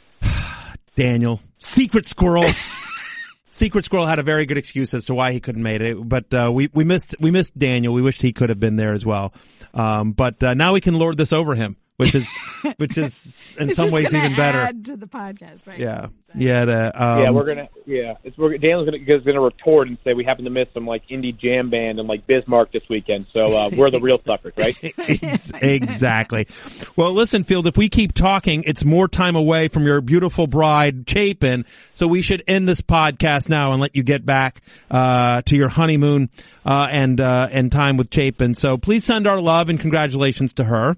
Daniel, Secret Squirrel. Secret Squirrel had a very good excuse as to why he couldn't make it, but uh, we we missed we missed Daniel. We wished he could have been there as well. Um, but uh, now we can lord this over him, which is which is in This some is ways gonna even better. add to the podcast, right? Yeah, yeah. The, um, yeah, we're gonna. Yeah, it's we're Daniel's gonna is gonna retort and say we happen to miss some like indie jam band and like Bismarck this weekend. So uh, we're the real suckers, right? Exactly. Well, listen, Field, if we keep talking, it's more time away from your beautiful bride, Chapin. So we should end this podcast now and let you get back uh to your honeymoon uh and uh and time with Chapin. So please send our love and congratulations to her.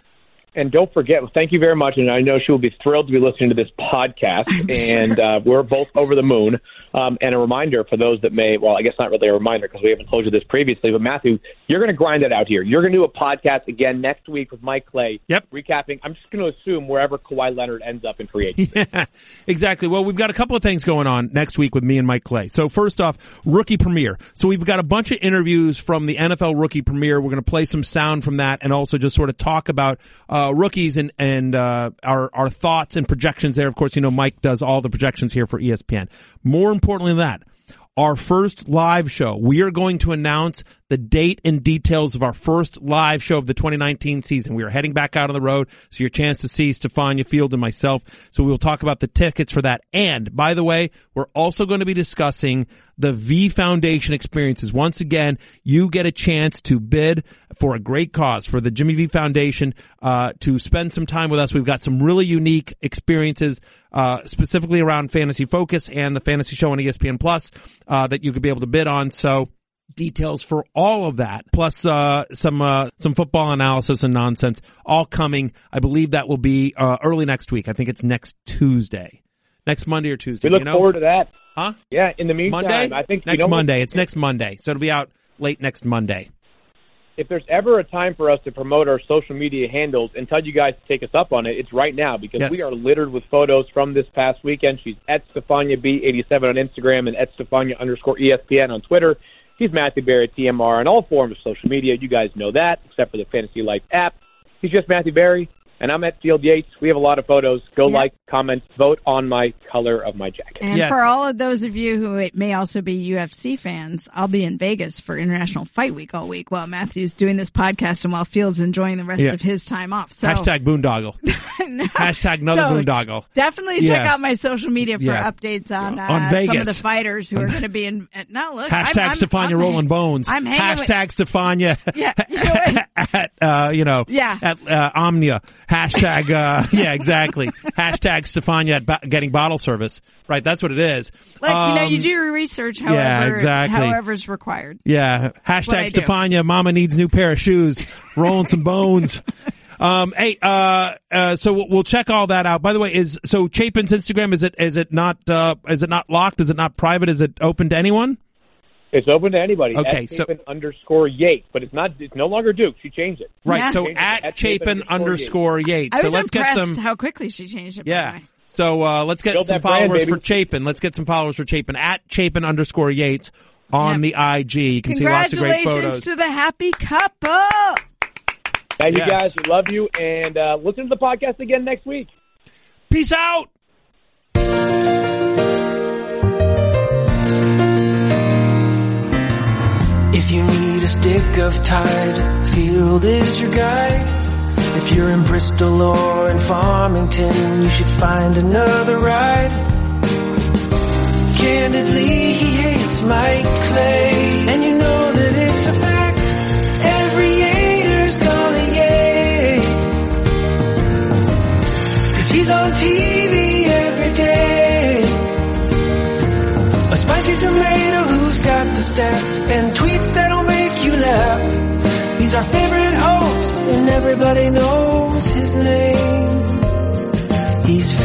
And don't forget, well, thank you very much, and I know she will be thrilled to be listening to this podcast, and uh, we're both over the moon. Um, and a reminder for those that may, well, I guess not really a reminder because we haven't told you this previously, but Matthew, you're going to grind it out here. You're going to do a podcast again next week with Mike Clay. Yep. Recapping, I'm just going to assume wherever Kawhi Leonard ends up in free agency. Yeah, exactly. Well, we've got a couple of things going on next week with me and Mike Clay. So first off, rookie premiere. So we've got a bunch of interviews from the N F L rookie premiere. We're going to play some sound from that and also just sort of talk about uh rookies and and uh our our thoughts and projections there. Of course, you know Mike does all the projections here for E S P N. More importantly than that, our first live show. We are going to announce the date and details of our first live show of the twenty nineteen season. We are heading back out on the road, so your chance to see Stefania Field and myself. So we will talk about the tickets for that. And, by the way, we're also going to be discussing the V Foundation experiences. Once again, you get a chance to bid for a great cause, for the Jimmy V Foundation, uh, to spend some time with us. We've got some really unique experiences, uh, specifically around Fantasy Focus and the Fantasy Show on E S P N Plus, uh, that you could be able to bid on. So, details for all of that, plus uh some uh some football analysis and nonsense, all coming. I believe that will be uh early next week. I think it's next Tuesday. Next Monday or Tuesday. We look you know? forward to that. Huh? Yeah, in the meantime, Monday? I think next you know, Monday. It's next Monday. So it'll be out late next Monday. if there's ever a time for us to promote our social media handles and tell you guys to take us up on it, it's right now, because Yes. we are littered with photos from this past weekend. She's at Stefania B eighty-seven on Instagram and at Stefania underscore E S P N on Twitter. He's Matthew Berry at T M R on all forms of social media. You guys know that, except for the Fantasy Life app. He's just Matthew Berry. And I'm at Field Yates. We have a lot of photos. Go Yep. like, comment, vote on my color of my jacket. And Yes. for all of those of you who may also be U F C fans, I'll be in Vegas for International Fight Week all week while Matthew's doing this podcast and while Field's enjoying the rest Yeah. of his time off. So Hashtag boondoggle. No. Hashtag another So boondoggle. Definitely check Yeah. out my social media for Yeah. updates on, uh, On some of Vegas. the fighters who are going to be in. Uh, no, look. Hashtag I'm, I'm, Stefania I'm, Rolling Bones. I'm hanging Hashtag Stefania Yeah, you know at, uh, you know, Yeah. at uh, Omnia. Hashtag, uh, yeah, exactly. Hashtag Stefania at bo- getting bottle service. Right, that's what it is. Like, you know, Um, you do your research yeah, however, exactly. however's required. Yeah. what I Hashtag do. Stefania, mama needs new pair of shoes. Rolling some bones. Um, hey, uh, uh, so we'll, we'll check all that out. By the way, is, so Chapin's Instagram, is it, is it not, uh, is it not locked? Is it not private? Is it open to anyone? It's open to anybody. Okay, at so- Chapin underscore Yates, but it's not. It's no longer Duke. She changed it. Right. Yeah. So Changed it to at at Chapin Chapin underscore Yates. I So was let's get impressed some, how quickly she changed it. By yeah. the way. So, uh, let's get Build some that brand, followers baby. for Chapin. Let's get some followers for Chapin at Chapin underscore Yates on Yep. the I G. You can see lots of great Congratulations photos. to the happy couple. Thank you Yes. guys. We love you, and uh, listen to the podcast again next week. Peace out. If you need a stick of Tide, Field is your guide. If you're in Bristol or in Farmington, you should find another ride. Candidly, he hates Mike Clay, and you know that it's a fact. Every Yater's gonna Yate, 'cause he's on T V every day. A spicy tomato who's got the stats and tweets that'll make you laugh. He's our favorite host and everybody knows his name. He's